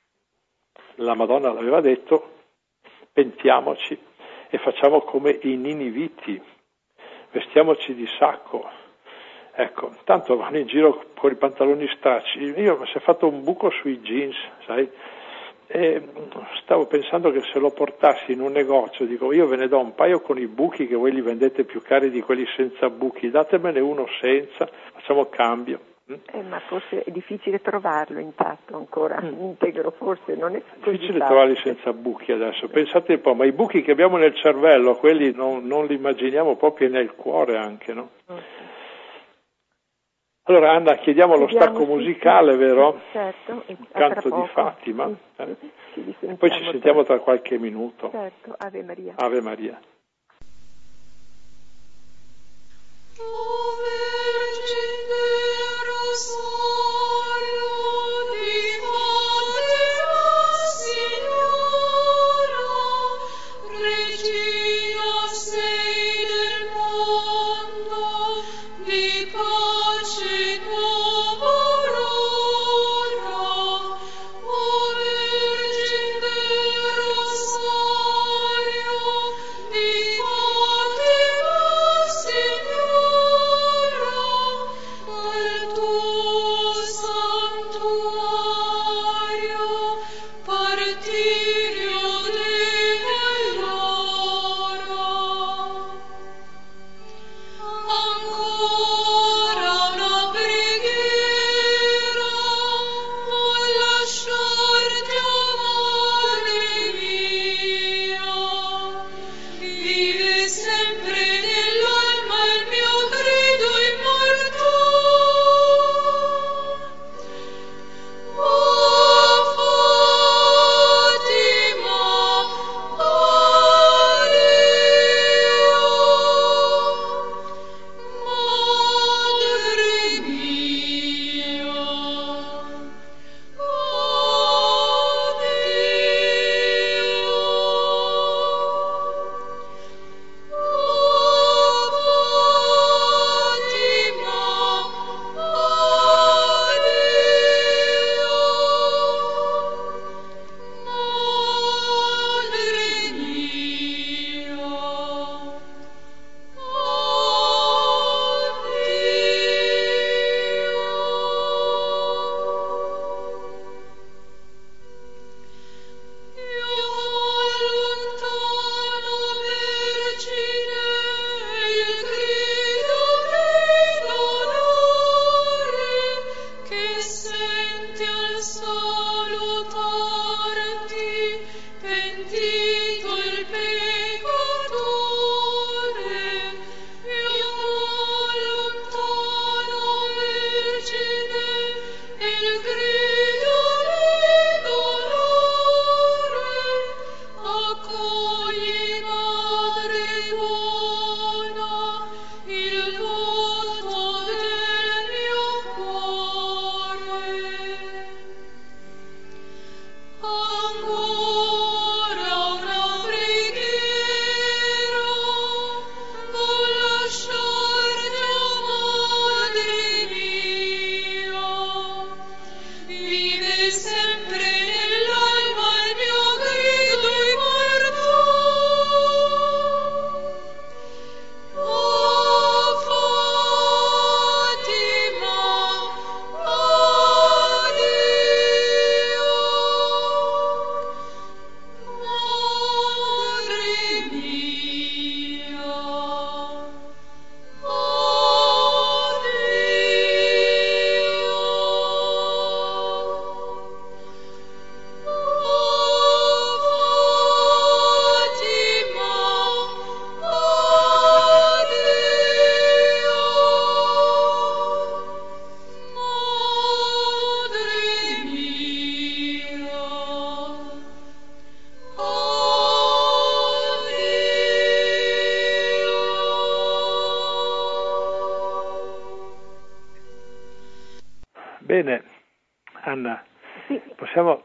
la Madonna l'aveva detto, pentiamoci e facciamo come i niniviti, vestiamoci di sacco. Ecco, tanto vanno in giro con i pantaloni stracci. Io mi si è fatto un buco sui jeans, sai? E stavo pensando che se lo portassi in un negozio, dico, io ve ne do un paio con i buchi che voi li vendete più cari di quelli senza buchi, datemene uno senza, facciamo cambio. Eh, ma forse è difficile trovarlo intatto ancora, mm. integro, forse non è così difficile trovarli senza buchi adesso. Pensate un po', ma i buchi che abbiamo nel cervello, quelli non, non li immaginiamo proprio nel cuore anche, no? Okay. Allora Anna, chiediamo, chiediamo lo stacco sì, musicale, sì, vero? Certo. Il canto di Fatima. Sì, eh? sì, e poi ci sentiamo tra qualche minuto. Certo, Ave Maria. Ave Maria. Signora, al tuo bene, Anna, sì. possiamo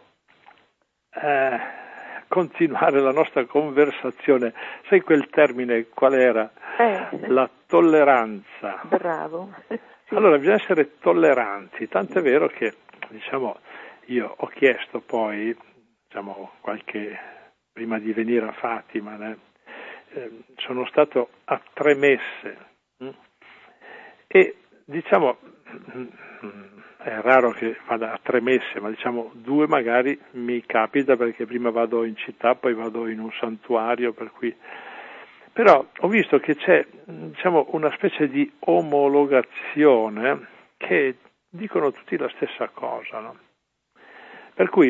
eh, continuare la nostra conversazione. Sai quel termine qual era? Eh. La tolleranza. Bravo. Sì. Allora, bisogna essere tolleranti, tant'è vero che, diciamo, io ho chiesto poi, diciamo, qualche, prima di venire a Fatima, né, eh, sono stato a tre messe, hm? E, diciamo, è raro che vada a tre messe, ma diciamo due magari mi capita, perché prima vado in città, poi vado in un santuario, per cui... Però ho visto che c'è, diciamo, una specie di omologazione che dicono tutti la stessa cosa, no? Per cui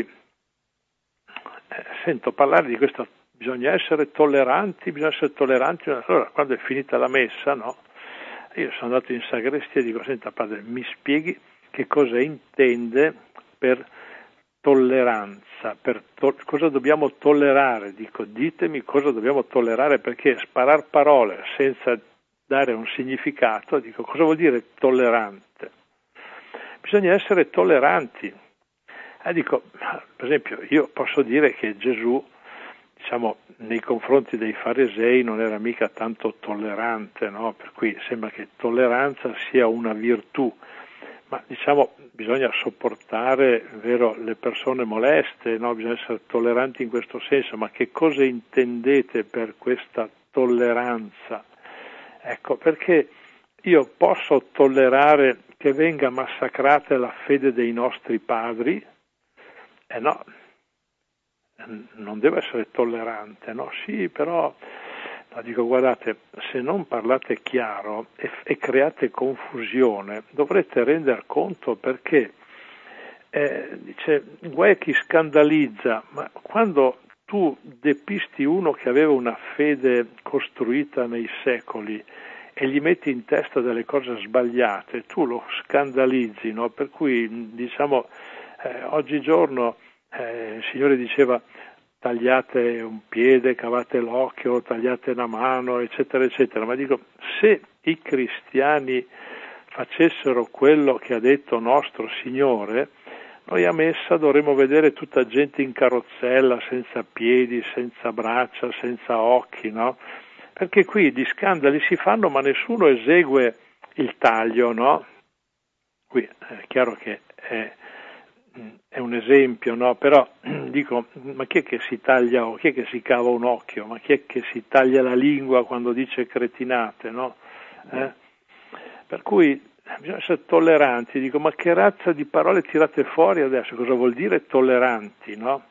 eh, sento parlare di questo, bisogna essere tolleranti, bisogna essere tolleranti. Allora, quando è finita la messa, no? Io sono andato in sagrestia e dico: senta padre, mi spieghi che cosa intende per tolleranza, per to- cosa dobbiamo tollerare? Dico, ditemi cosa dobbiamo tollerare, perché sparar parole senza dare un significato, dico, cosa vuol dire tollerante? Bisogna essere tolleranti. Eh, dico, per esempio, io posso dire che Gesù, diciamo, nei confronti dei farisei non era mica tanto tollerante, no? Per cui sembra che tolleranza sia una virtù. Ma diciamo bisogna sopportare, vero, le persone moleste, no? Bisogna essere tolleranti in questo senso, ma che cosa intendete per questa tolleranza? Ecco, perché io posso tollerare che venga massacrata la fede dei nostri padri? Eh no, non devo essere tollerante, no? Sì, però... No, dico, guardate, se non parlate chiaro e, e create confusione, dovrete render conto, perché eh, dice, guai a chi scandalizza, ma quando tu depisti uno che aveva una fede costruita nei secoli e gli metti in testa delle cose sbagliate, tu lo scandalizzi, no? Per cui, diciamo, eh, oggigiorno eh, il Signore diceva: tagliate un piede, cavate l'occhio, tagliate una mano, eccetera, eccetera. Ma dico, se i cristiani facessero quello che ha detto nostro Signore, noi a messa dovremmo vedere tutta gente in carrozzella, senza piedi, senza braccia, senza occhi, no? Perché qui di scandali si fanno, ma nessuno esegue il taglio, no? Qui è chiaro che è... è un esempio, no? Però dico, ma chi è che si taglia, o chi è che si cava un occhio? Ma chi è che si taglia la lingua quando dice cretinate, no? Eh? Per cui bisogna essere tolleranti. Dico, ma che razza di parole tirate fuori adesso? Cosa vuol dire tolleranti, no?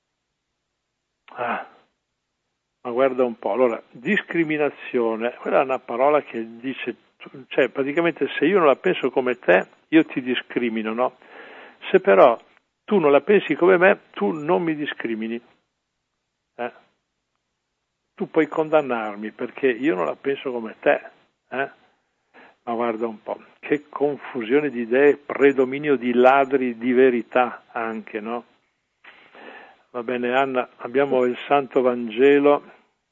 Ah, ma guarda un po'. Allora, discriminazione, quella è una parola che dice, cioè praticamente se io non la penso come te, io ti discrimino, no? Se però tu non la pensi come me, tu non mi discrimini. Eh? Tu puoi condannarmi perché io non la penso come te. Eh? Ma guarda un po', che confusione di idee, predominio di ladri di verità anche, no? Va bene, Anna, abbiamo il Santo Vangelo.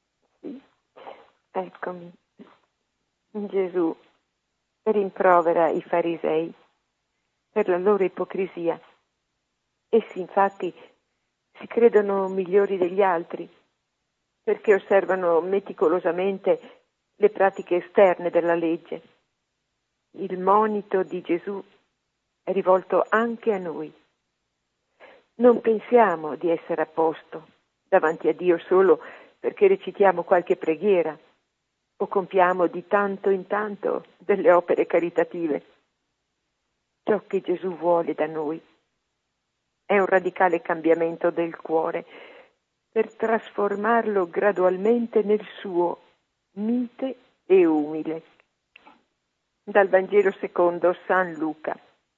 Eccomi. Gesù rimprovera i farisei per la loro ipocrisia. Essi infatti si credono migliori degli altri perché osservano meticolosamente le pratiche esterne della legge. Il monito di Gesù è rivolto anche a noi. Non pensiamo di essere a posto davanti a Dio solo perché recitiamo qualche preghiera o compiamo di tanto in tanto delle opere caritative. Ciò che Gesù vuole da noi è un radicale cambiamento del cuore per trasformarlo gradualmente nel suo, mite e umile. Dal Vangelo secondo San Luca.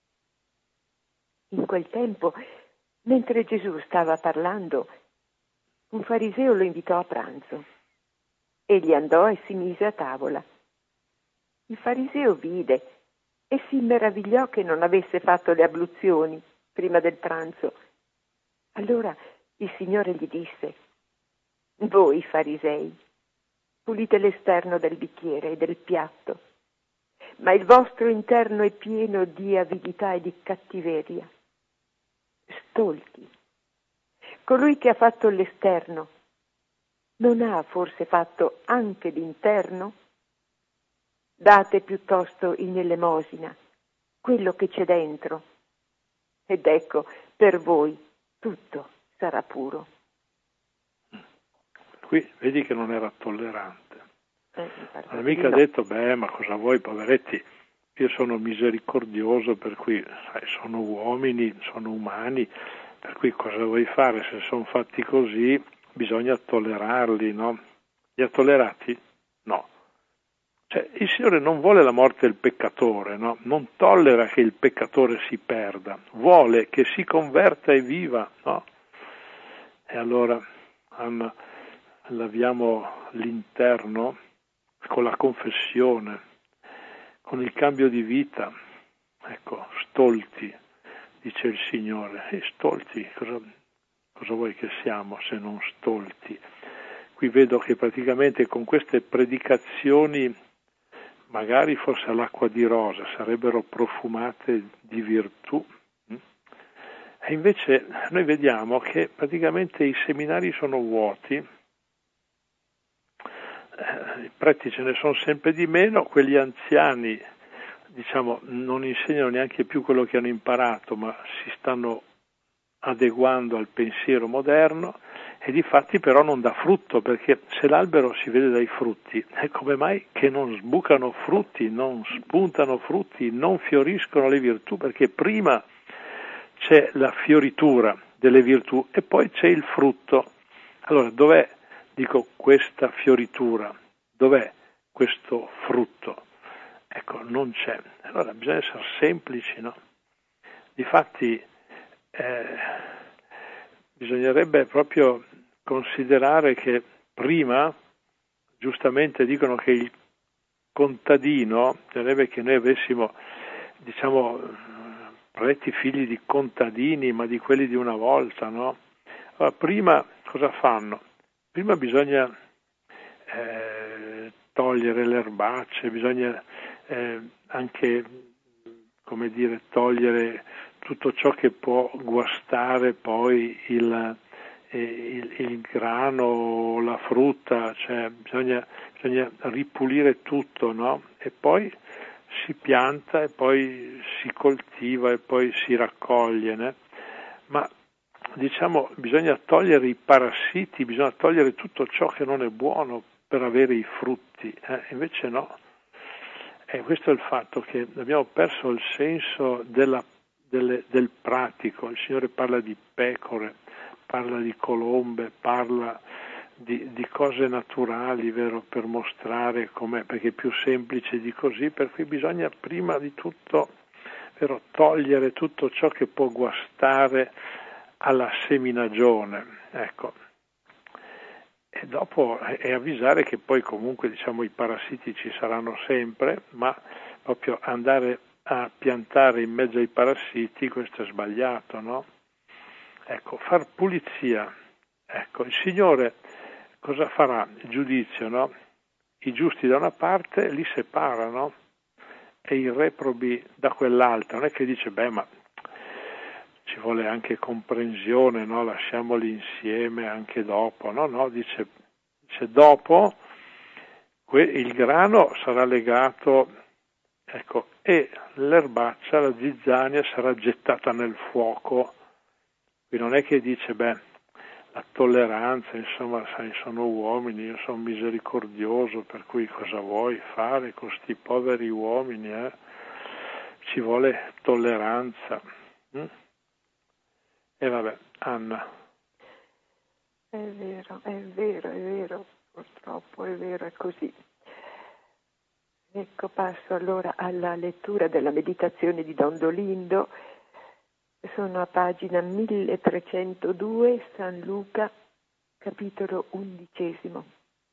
In quel tempo, mentre Gesù stava parlando, un fariseo lo invitò a pranzo. Egli andò e si mise a tavola. Il fariseo vide e si meravigliò che non avesse fatto le abluzioni prima del pranzo. Allora il Signore gli disse: voi farisei, pulite l'esterno del bicchiere e del piatto, ma il vostro interno è pieno di avidità e di cattiveria. Stolti. Colui che ha fatto l'esterno non ha forse fatto anche l'interno? Date piuttosto in elemosina quello che c'è dentro, ed ecco, per voi tutto sarà puro. Qui vedi che non era tollerante. Eh, non ha mica no. detto, beh, ma cosa vuoi, poveretti, io sono misericordioso, per cui sai, sono uomini, sono umani, per cui cosa vuoi fare? Se sono fatti così bisogna tollerarli, no? Li ha tollerati? No. Cioè, il Signore non vuole la morte del peccatore, no? Non tollera che il peccatore si perda, vuole che si converta e viva, no? E allora, Anna, laviamo l'interno con la confessione, con il cambio di vita. Ecco, stolti, dice il Signore. E stolti, cosa, cosa vuoi che siamo se non stolti? Qui vedo che praticamente con queste predicazioni, magari forse all'acqua di rosa, sarebbero profumate di virtù. E invece noi vediamo che praticamente i seminari sono vuoti, i preti ce ne sono sempre di meno, quelli anziani, diciamo, non insegnano neanche più quello che hanno imparato, ma si stanno adeguando al pensiero moderno, e difatti però non dà frutto, perché se l'albero si vede dai frutti, e come mai che non sbucano frutti, non spuntano frutti, non fioriscono le virtù? Perché prima c'è la fioritura delle virtù e poi c'è il frutto. Allora, dov'è, dico, questa fioritura? Dov'è questo frutto? Ecco, non c'è. Allora bisogna essere semplici, no? Difatti eh, bisognerebbe proprio considerare che prima, giustamente dicono che il contadino, bisognerebbe che noi avessimo, diciamo, preti figli di contadini, ma di quelli di una volta, no? Allora, prima cosa fanno? Prima bisogna eh, togliere le erbacce, bisogna eh, anche, come dire, togliere tutto ciò che può guastare poi il, eh, il, il grano, la frutta, cioè bisogna, bisogna ripulire tutto, no? E poi si pianta e poi si coltiva e poi si raccoglie, né? Ma diciamo bisogna togliere i parassiti, bisogna togliere tutto ciò che non è buono per avere i frutti, eh? Invece no. E questo è il fatto che abbiamo perso il senso della, delle, del pratico. Il Signore parla di pecore, parla di colombe, parla Di, di cose naturali, vero, per mostrare com'è, perché è più semplice di così, per cui bisogna prima di tutto, vero, togliere tutto ciò che può guastare alla seminagione, ecco, e dopo e avvisare che poi comunque, diciamo, i parassiti ci saranno sempre, ma proprio andare a piantare in mezzo ai parassiti, questo è sbagliato, no? Ecco, far pulizia, ecco, il Signore cosa farà? Il giudizio, no? I giusti da una parte li separano e i reprobi da quell'altra. Non è che dice, beh, ma ci vuole anche comprensione, no? Lasciamoli insieme anche dopo. No, no, dice, dice dopo il grano sarà legato, ecco, e l'erbaccia, la zizzania sarà gettata nel fuoco. Qui non è che dice, beh, la tolleranza, insomma, sai, sono uomini, io sono misericordioso, per cui cosa vuoi fare con questi poveri uomini? Eh? Ci vuole tolleranza. Mm? E vabbè, Anna. È vero, è vero, è vero, purtroppo è vero, è così. Ecco, passo allora alla lettura della meditazione di Dondolindo. Sono a pagina milletrecentodue, San Luca, capitolo undicesimo.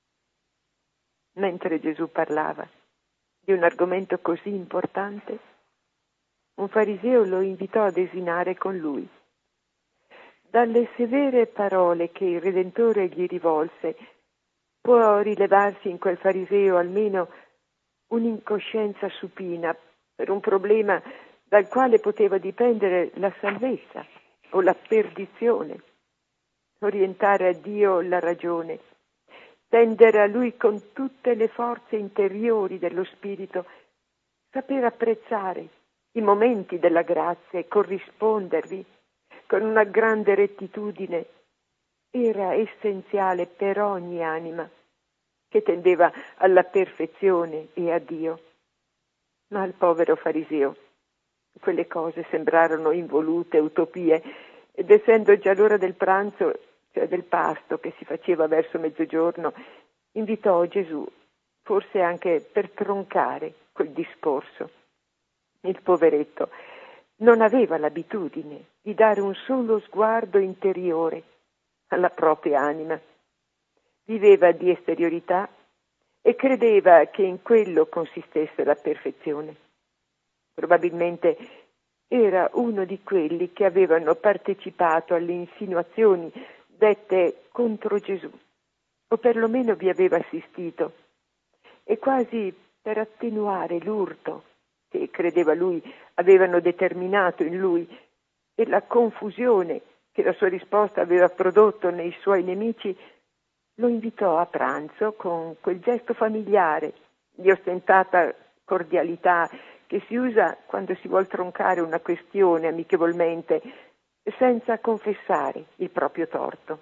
Mentre Gesù parlava di un argomento così importante, un fariseo lo invitò a desinare con lui. Dalle severe parole che il Redentore gli rivolse, può rilevarsi in quel fariseo almeno un'incoscienza supina per un problema dal quale poteva dipendere la salvezza o la perdizione, orientare a Dio la ragione, tendere a Lui con tutte le forze interiori dello spirito, saper apprezzare i momenti della grazia e corrispondervi con una grande rettitudine, era essenziale per ogni anima che tendeva alla perfezione e a Dio. Ma al povero fariseo quelle cose sembrarono involute utopie, ed essendo già l'ora del pranzo, cioè del pasto che si faceva verso mezzogiorno, invitò Gesù, forse anche per troncare quel discorso. Il poveretto non aveva l'abitudine di dare un solo sguardo interiore alla propria anima. Viveva di esteriorità e credeva che in quello consistesse la perfezione. Probabilmente era uno di quelli che avevano partecipato alle insinuazioni dette contro Gesù, o perlomeno vi aveva assistito, e quasi per attenuare l'urto che credeva lui avevano determinato in lui e la confusione che la sua risposta aveva prodotto nei suoi nemici, lo invitò a pranzo con quel gesto familiare di ostentata cordialità che si usa quando si vuol troncare una questione amichevolmente senza confessare il proprio torto.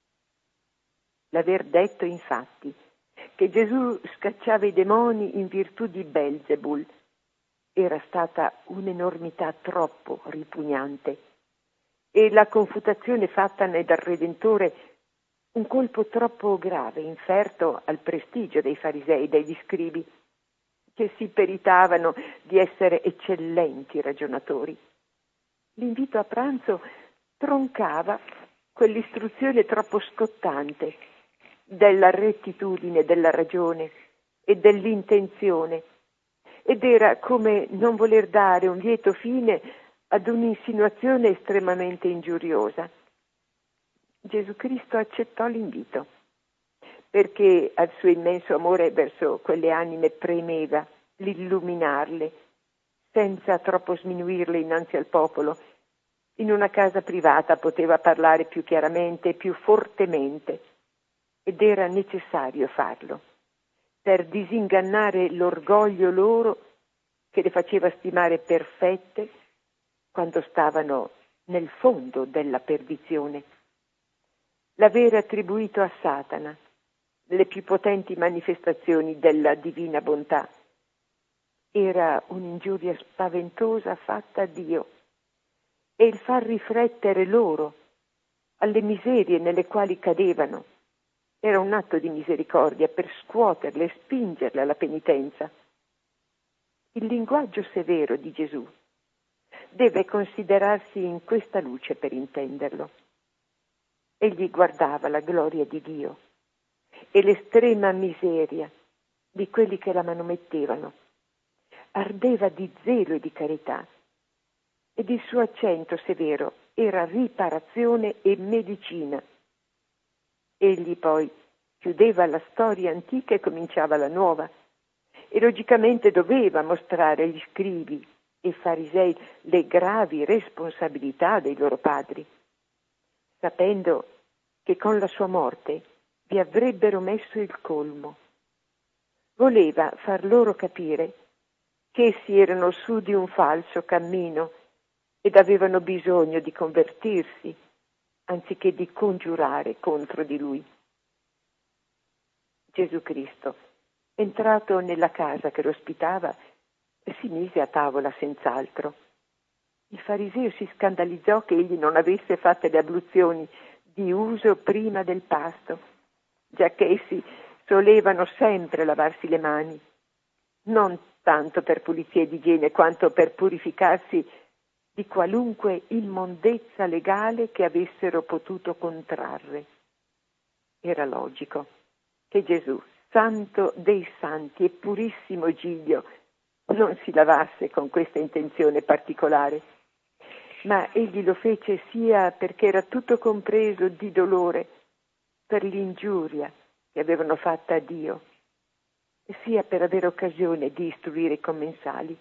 L'aver detto infatti che Gesù scacciava i demoni in virtù di Belzebul era stata un'enormità troppo ripugnante e la confutazione fattane dal Redentore un colpo troppo grave inferto al prestigio dei farisei e degli scribi, che si peritavano di essere eccellenti ragionatori. L'invito a pranzo troncava quell'istruzione troppo scottante della rettitudine della ragione e dell'intenzione, ed era come non voler dare un lieto fine ad un'insinuazione estremamente ingiuriosa. Gesù Cristo accettò l'invito, perché al suo immenso amore verso quelle anime premeva l'illuminarle, senza troppo sminuirle innanzi al popolo. In una casa privata poteva parlare più chiaramente e più fortemente, ed era necessario farlo, per disingannare l'orgoglio loro che le faceva stimare perfette quando stavano nel fondo della perdizione. L'avere attribuito a Satana le più potenti manifestazioni della divina bontà era un'ingiuria spaventosa fatta a Dio, e il far riflettere loro alle miserie nelle quali cadevano era un atto di misericordia per scuoterle e spingerle alla penitenza. Il linguaggio severo di Gesù deve considerarsi in questa luce per intenderlo. Egli guardava la gloria di Dio e l'estrema miseria di quelli che la manomettevano. Ardeva di zelo e di carità, ed il suo accento severo era riparazione e medicina. Egli poi chiudeva la storia antica e cominciava la nuova, e logicamente doveva mostrare agli scribi e farisei le gravi responsabilità dei loro padri, sapendo che con la sua morte vi avrebbero messo il colmo. Voleva far loro capire che essi erano su di un falso cammino ed avevano bisogno di convertirsi, anziché di congiurare contro di lui. Gesù Cristo, entrato nella casa che lo ospitava, si mise a tavola senz'altro. Il fariseo si scandalizzò che egli non avesse fatte le abluzioni di uso prima del pasto, giacché essi solevano sempre lavarsi le mani, non tanto per pulizia ed igiene quanto per purificarsi di qualunque immondezza legale che avessero potuto contrarre. Era logico che Gesù, santo dei santi e purissimo Giglio, non si lavasse con questa intenzione particolare, ma egli lo fece sia perché era tutto compreso di dolore per l'ingiuria che avevano fatta a Dio, sia per avere occasione di istruire i commensali.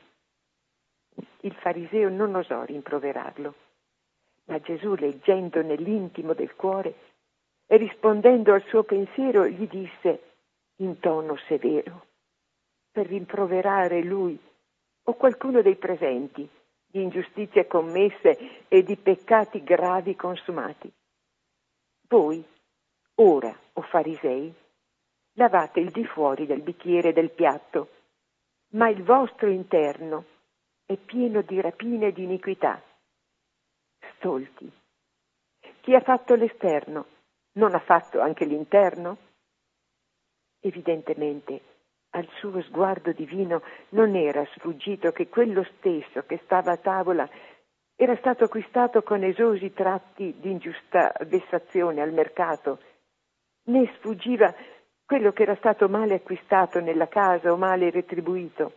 Il fariseo non osò rimproverarlo, ma Gesù, leggendo nell'intimo del cuore e rispondendo al suo pensiero, gli disse in tono severo, per rimproverare lui o qualcuno dei presenti di ingiustizie commesse e di peccati gravi consumati. Voi, ora, o farisei, lavate il di fuori del bicchiere e del piatto, ma il vostro interno è pieno di rapine e di iniquità. Stolti! Chi ha fatto l'esterno non ha fatto anche l'interno? Evidentemente, al suo sguardo divino non era sfuggito che quello stesso che stava a tavola era stato acquistato con esosi tratti di ingiusta vessazione al mercato, né sfuggiva quello che era stato male acquistato nella casa o male retribuito.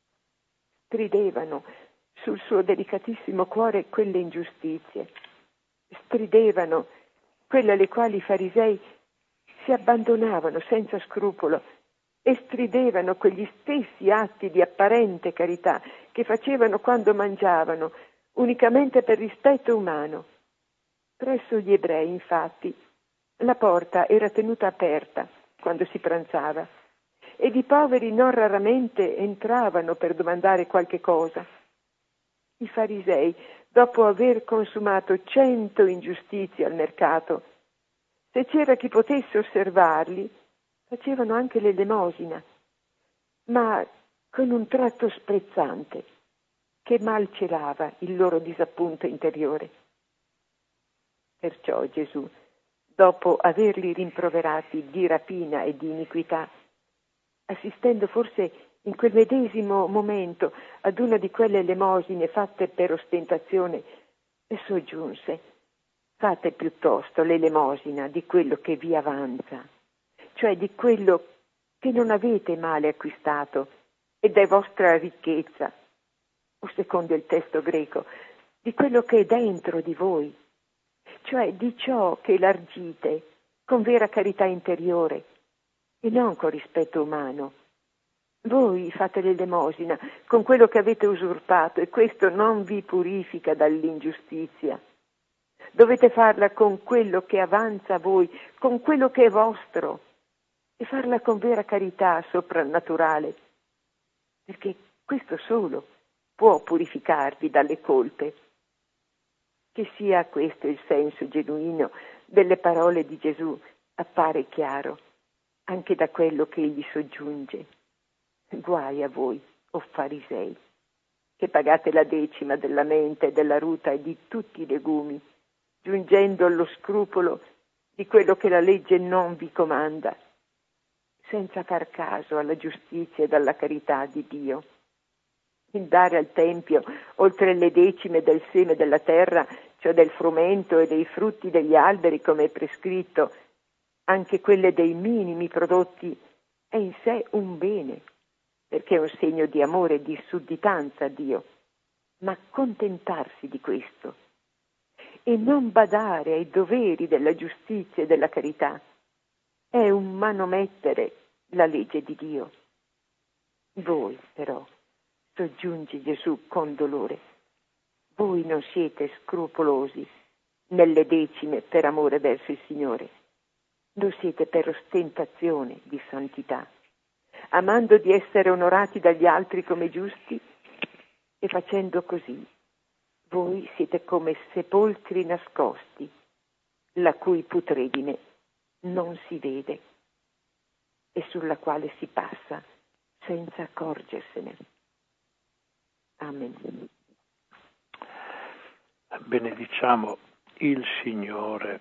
Stridevano sul suo delicatissimo cuore quelle ingiustizie, stridevano quelle alle quali i farisei si abbandonavano senza scrupolo e stridevano quegli stessi atti di apparente carità che facevano quando mangiavano, unicamente per rispetto umano. Presso gli ebrei, infatti, la porta era tenuta aperta quando si pranzava ed i poveri non raramente entravano per domandare qualche cosa. I farisei, dopo aver consumato cento ingiustizie al mercato, se c'era chi potesse osservarli, facevano anche l'elemosina, ma con un tratto sprezzante che mal celava il loro disappunto interiore. Perciò Gesù, dopo averli rimproverati di rapina e di iniquità, assistendo forse in quel medesimo momento ad una di quelle elemosine fatte per ostentazione, soggiunse: fate piuttosto l'elemosina di quello che vi avanza, cioè di quello che non avete male acquistato ed è vostra ricchezza, o secondo il testo greco, di quello che è dentro di voi, cioè di ciò che elargite con vera carità interiore e non con rispetto umano. Voi fate l'elemosina con quello che avete usurpato e questo non vi purifica dall'ingiustizia. Dovete farla con quello che avanza a voi, con quello che è vostro, e farla con vera carità soprannaturale, perché questo solo può purificarvi dalle colpe. Che sia questo il senso genuino delle parole di Gesù appare chiaro anche da quello che egli soggiunge. Guai a voi, o farisei, che pagate la decima della mente, della ruta e di tutti i legumi, giungendo allo scrupolo di quello che la legge non vi comanda, senza far caso alla giustizia ed alla carità di Dio. Il dare al Tempio, oltre le decime del seme della terra, cioè del frumento e dei frutti degli alberi, come è prescritto, anche quelle dei minimi prodotti, è in sé un bene, perché è un segno di amore e di sudditanza a Dio, ma contentarsi di questo e non badare ai doveri della giustizia e della carità è un manomettere la legge di Dio. Voi però, soggiunge Gesù con dolore, voi non siete scrupolosi nelle decime per amore verso il Signore, lo siete per ostentazione di santità, amando di essere onorati dagli altri come giusti, e facendo così voi siete come sepolcri nascosti, la cui putredine non si vede e sulla quale si passa senza accorgersene. Amen. Benediciamo il Signore.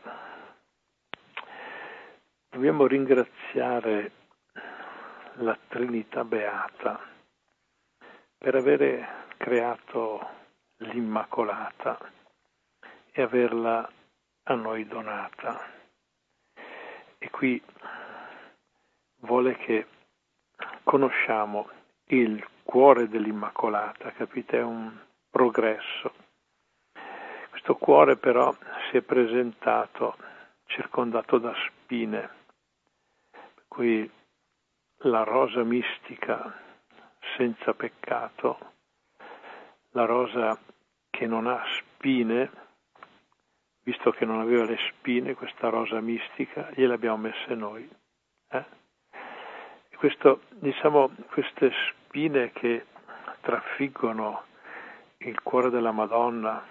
Dobbiamo ringraziare la Trinità Beata per avere creato l'Immacolata e averla a noi donata. E qui vuole che conosciamo il cuore dell'Immacolata, capite? È un progresso. Questo cuore però si è presentato circondato da spine, per cui la rosa mistica senza peccato, la rosa che non ha spine, visto che non aveva le spine, questa rosa mistica, gliele abbiamo messe noi. Eh? E questo, diciamo, queste spine che trafiggono il cuore della Madonna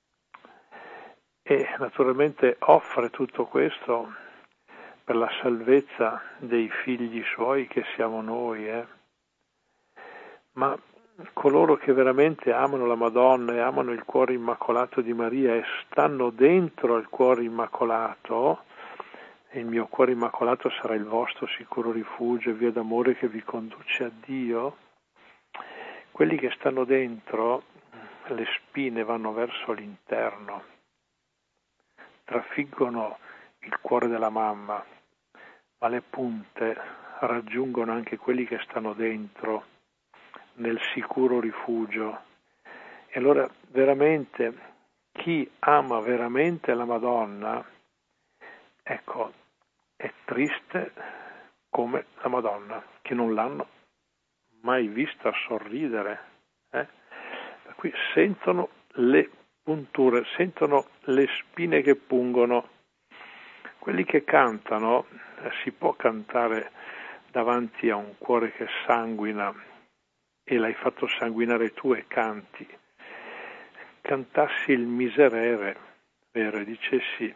e naturalmente offre tutto questo per la salvezza dei figli suoi che siamo noi, eh? Ma coloro che veramente amano la Madonna e amano il cuore immacolato di Maria e stanno dentro il cuore immacolato, e il mio cuore immacolato sarà il vostro sicuro rifugio e via d'amore che vi conduce a Dio, quelli che stanno dentro, le spine vanno verso l'interno, trafiggono il cuore della mamma, ma le punte raggiungono anche quelli che stanno dentro nel sicuro rifugio. E allora veramente chi ama veramente la Madonna, ecco, è triste come la Madonna, che non l'hanno mai vista sorridere, eh? Per cui sentono le punture, sentono le spine che pungono. Quelli che cantano, eh, si può cantare davanti a un cuore che sanguina e l'hai fatto sanguinare tu e canti. Cantassi il miserere, vero, e dicessi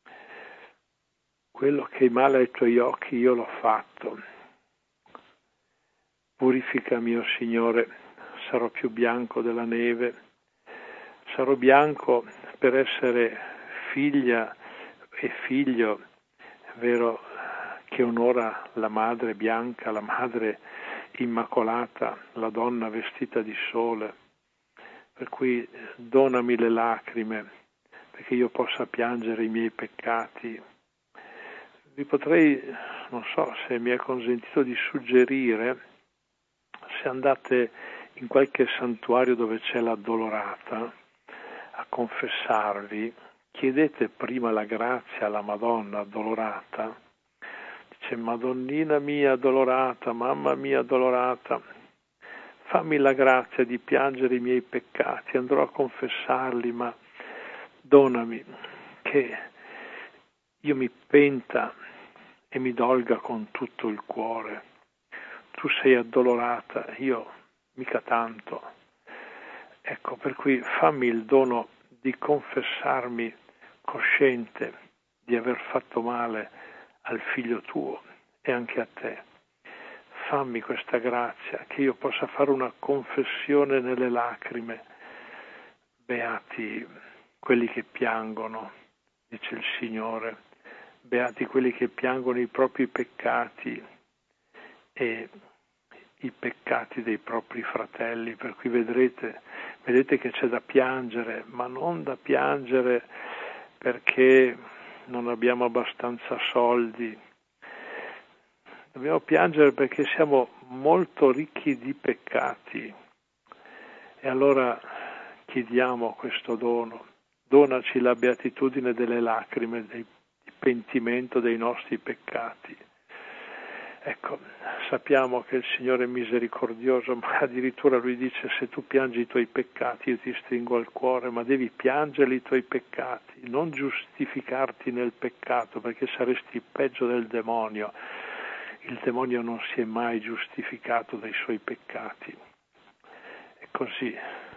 quello che è male ai tuoi occhi io l'ho fatto. Purificami, o Signore, sarò più bianco della neve, sarò bianco per essere figlia e figlio, vero, che onora la madre bianca, la madre immacolata, la donna vestita di sole. Per cui donami le lacrime, perché io possa piangere i miei peccati. Vi potrei, non so se mi è consentito di suggerire, se andate in qualche santuario dove c'è l'addolorata a confessarvi, chiedete prima la grazia alla Madonna addolorata. Dice: Madonnina mia addolorata, mamma mia addolorata, fammi la grazia di piangere i miei peccati, andrò a confessarli, ma donami che io mi penta e mi dolga con tutto il cuore. Tu sei addolorata, io mica tanto. Ecco, per cui fammi il dono di confessarmi cosciente di aver fatto male al figlio tuo e anche a te. Fammi questa grazia, che io possa fare una confessione nelle lacrime. Beati quelli che piangono, dice il Signore, beati quelli che piangono i propri peccati e i peccati dei propri fratelli, per cui vedrete, vedete che c'è da piangere, ma non da piangere perché non abbiamo abbastanza soldi. Dobbiamo piangere perché siamo molto ricchi di peccati e allora chiediamo questo dono. Donaci la beatitudine delle lacrime, del pentimento dei nostri peccati. Ecco, sappiamo che il Signore è misericordioso, ma addirittura Lui dice: se tu piangi i tuoi peccati io ti stringo al cuore, ma devi piangere i tuoi peccati, non giustificarti nel peccato, perché saresti peggio del demonio. Il demonio non si è mai giustificato dai suoi peccati. E così,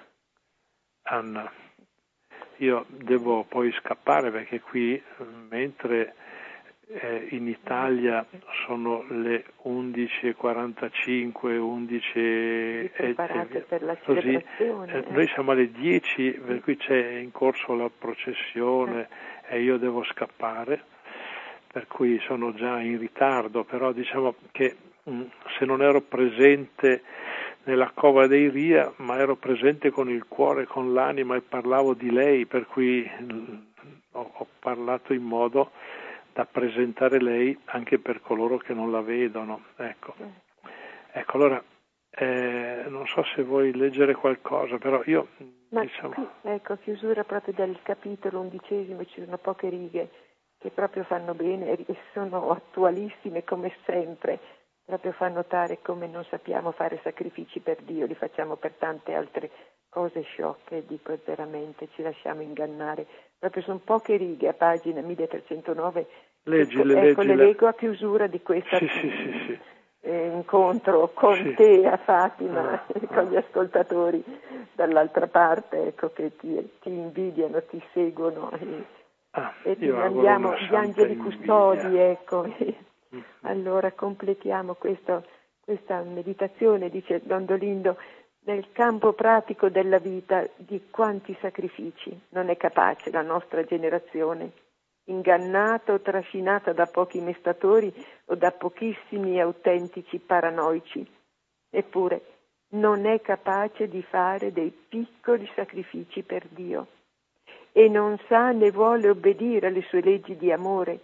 Anna, io devo poi scappare perché qui, mentre eh, in Italia sono le undici e quarantacinque, undici e preparate per la così, celebrazione. eh, noi siamo alle dieci, per cui c'è in corso la processione eh. e io devo scappare, per cui sono già in ritardo, però diciamo che mh, se non ero presente nella cova dei Ria, ma ero presente con il cuore, con l'anima e parlavo di lei, per cui mh, ho, ho parlato in modo da presentare lei anche per coloro che non la vedono. Ecco, ecco allora eh, non so se vuoi leggere qualcosa, però io Ma diciamo... qui, ecco, a chiusura proprio del capitolo undicesimo ci sono poche righe che proprio fanno bene e sono attualissime come sempre. proprio fa notare come non sappiamo fare sacrifici per Dio, li facciamo per tante altre cose sciocche, dico veramente, ci lasciamo ingannare. Proprio sono poche righe a pagina milletrecentonove. Leggile, ecco, ecco leggile. le leggo a chiusura di questo sì, sì, sì, sì. eh, incontro con sì. te a Fatima ah, e con gli ascoltatori dall'altra parte, ecco, che ti, ti invidiano, ti seguono e, ah, e ti io auguro mandiamo una gli santa angeli invidia. custodi, ecco. Mm-hmm. Allora completiamo questo, questa meditazione, dice Don Dolindo, nel campo pratico della vita di quanti sacrifici non è capace la nostra generazione, ingannata o trascinata da pochi mestatori o da pochissimi autentici paranoici. Eppure non è capace di fare dei piccoli sacrifici per Dio e non sa né vuole obbedire alle sue leggi di amore.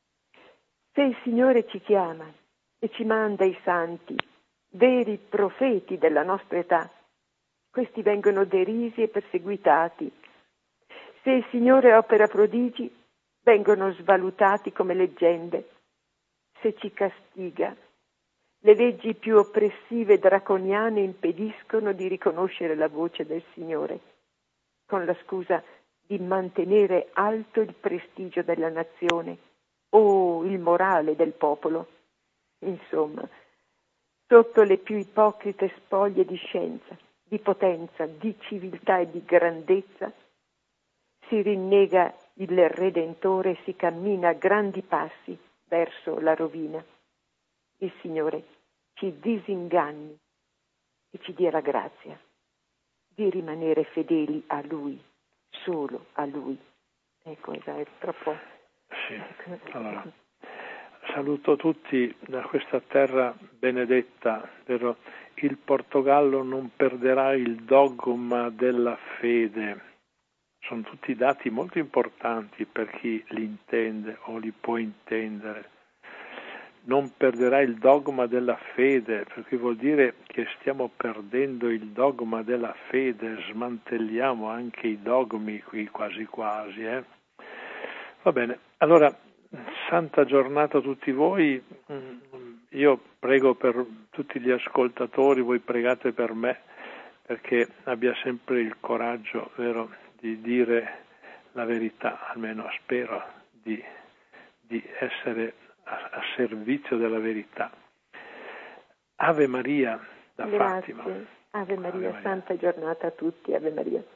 Se il Signore ci chiama e ci manda i santi, veri profeti della nostra età, questi vengono derisi e perseguitati. Se il Signore opera prodigi, vengono svalutati come leggende. Se ci castiga, le leggi più oppressive e draconiane impediscono di riconoscere la voce del Signore, con la scusa di mantenere alto il prestigio della nazione o il morale del popolo. Insomma, sotto le più ipocrite spoglie di scienza, di potenza, di civiltà e di grandezza, si rinnega il Redentore e si cammina a grandi passi verso la rovina. Il Signore ci disinganni e ci dia la grazia di rimanere fedeli a Lui, solo a Lui. Ecco, è troppo... Sì, allora, saluto tutti da questa terra benedetta, vero? Il Portogallo non perderà il dogma della fede. Sono tutti dati molto importanti per chi li intende o li può intendere. Non perderà il dogma della fede, perché vuol dire che stiamo perdendo il dogma della fede, smantelliamo anche i dogmi qui quasi quasi. Eh? Va bene, allora, santa giornata a tutti voi, io prego per tutti gli ascoltatori, voi pregate per me, perché abbia sempre il coraggio, vero, di dire la verità, almeno spero di, di essere a, a servizio della verità. Ave Maria da Grazie. Fatima. Ave Maria, Ave Maria, santa giornata a tutti, Ave Maria.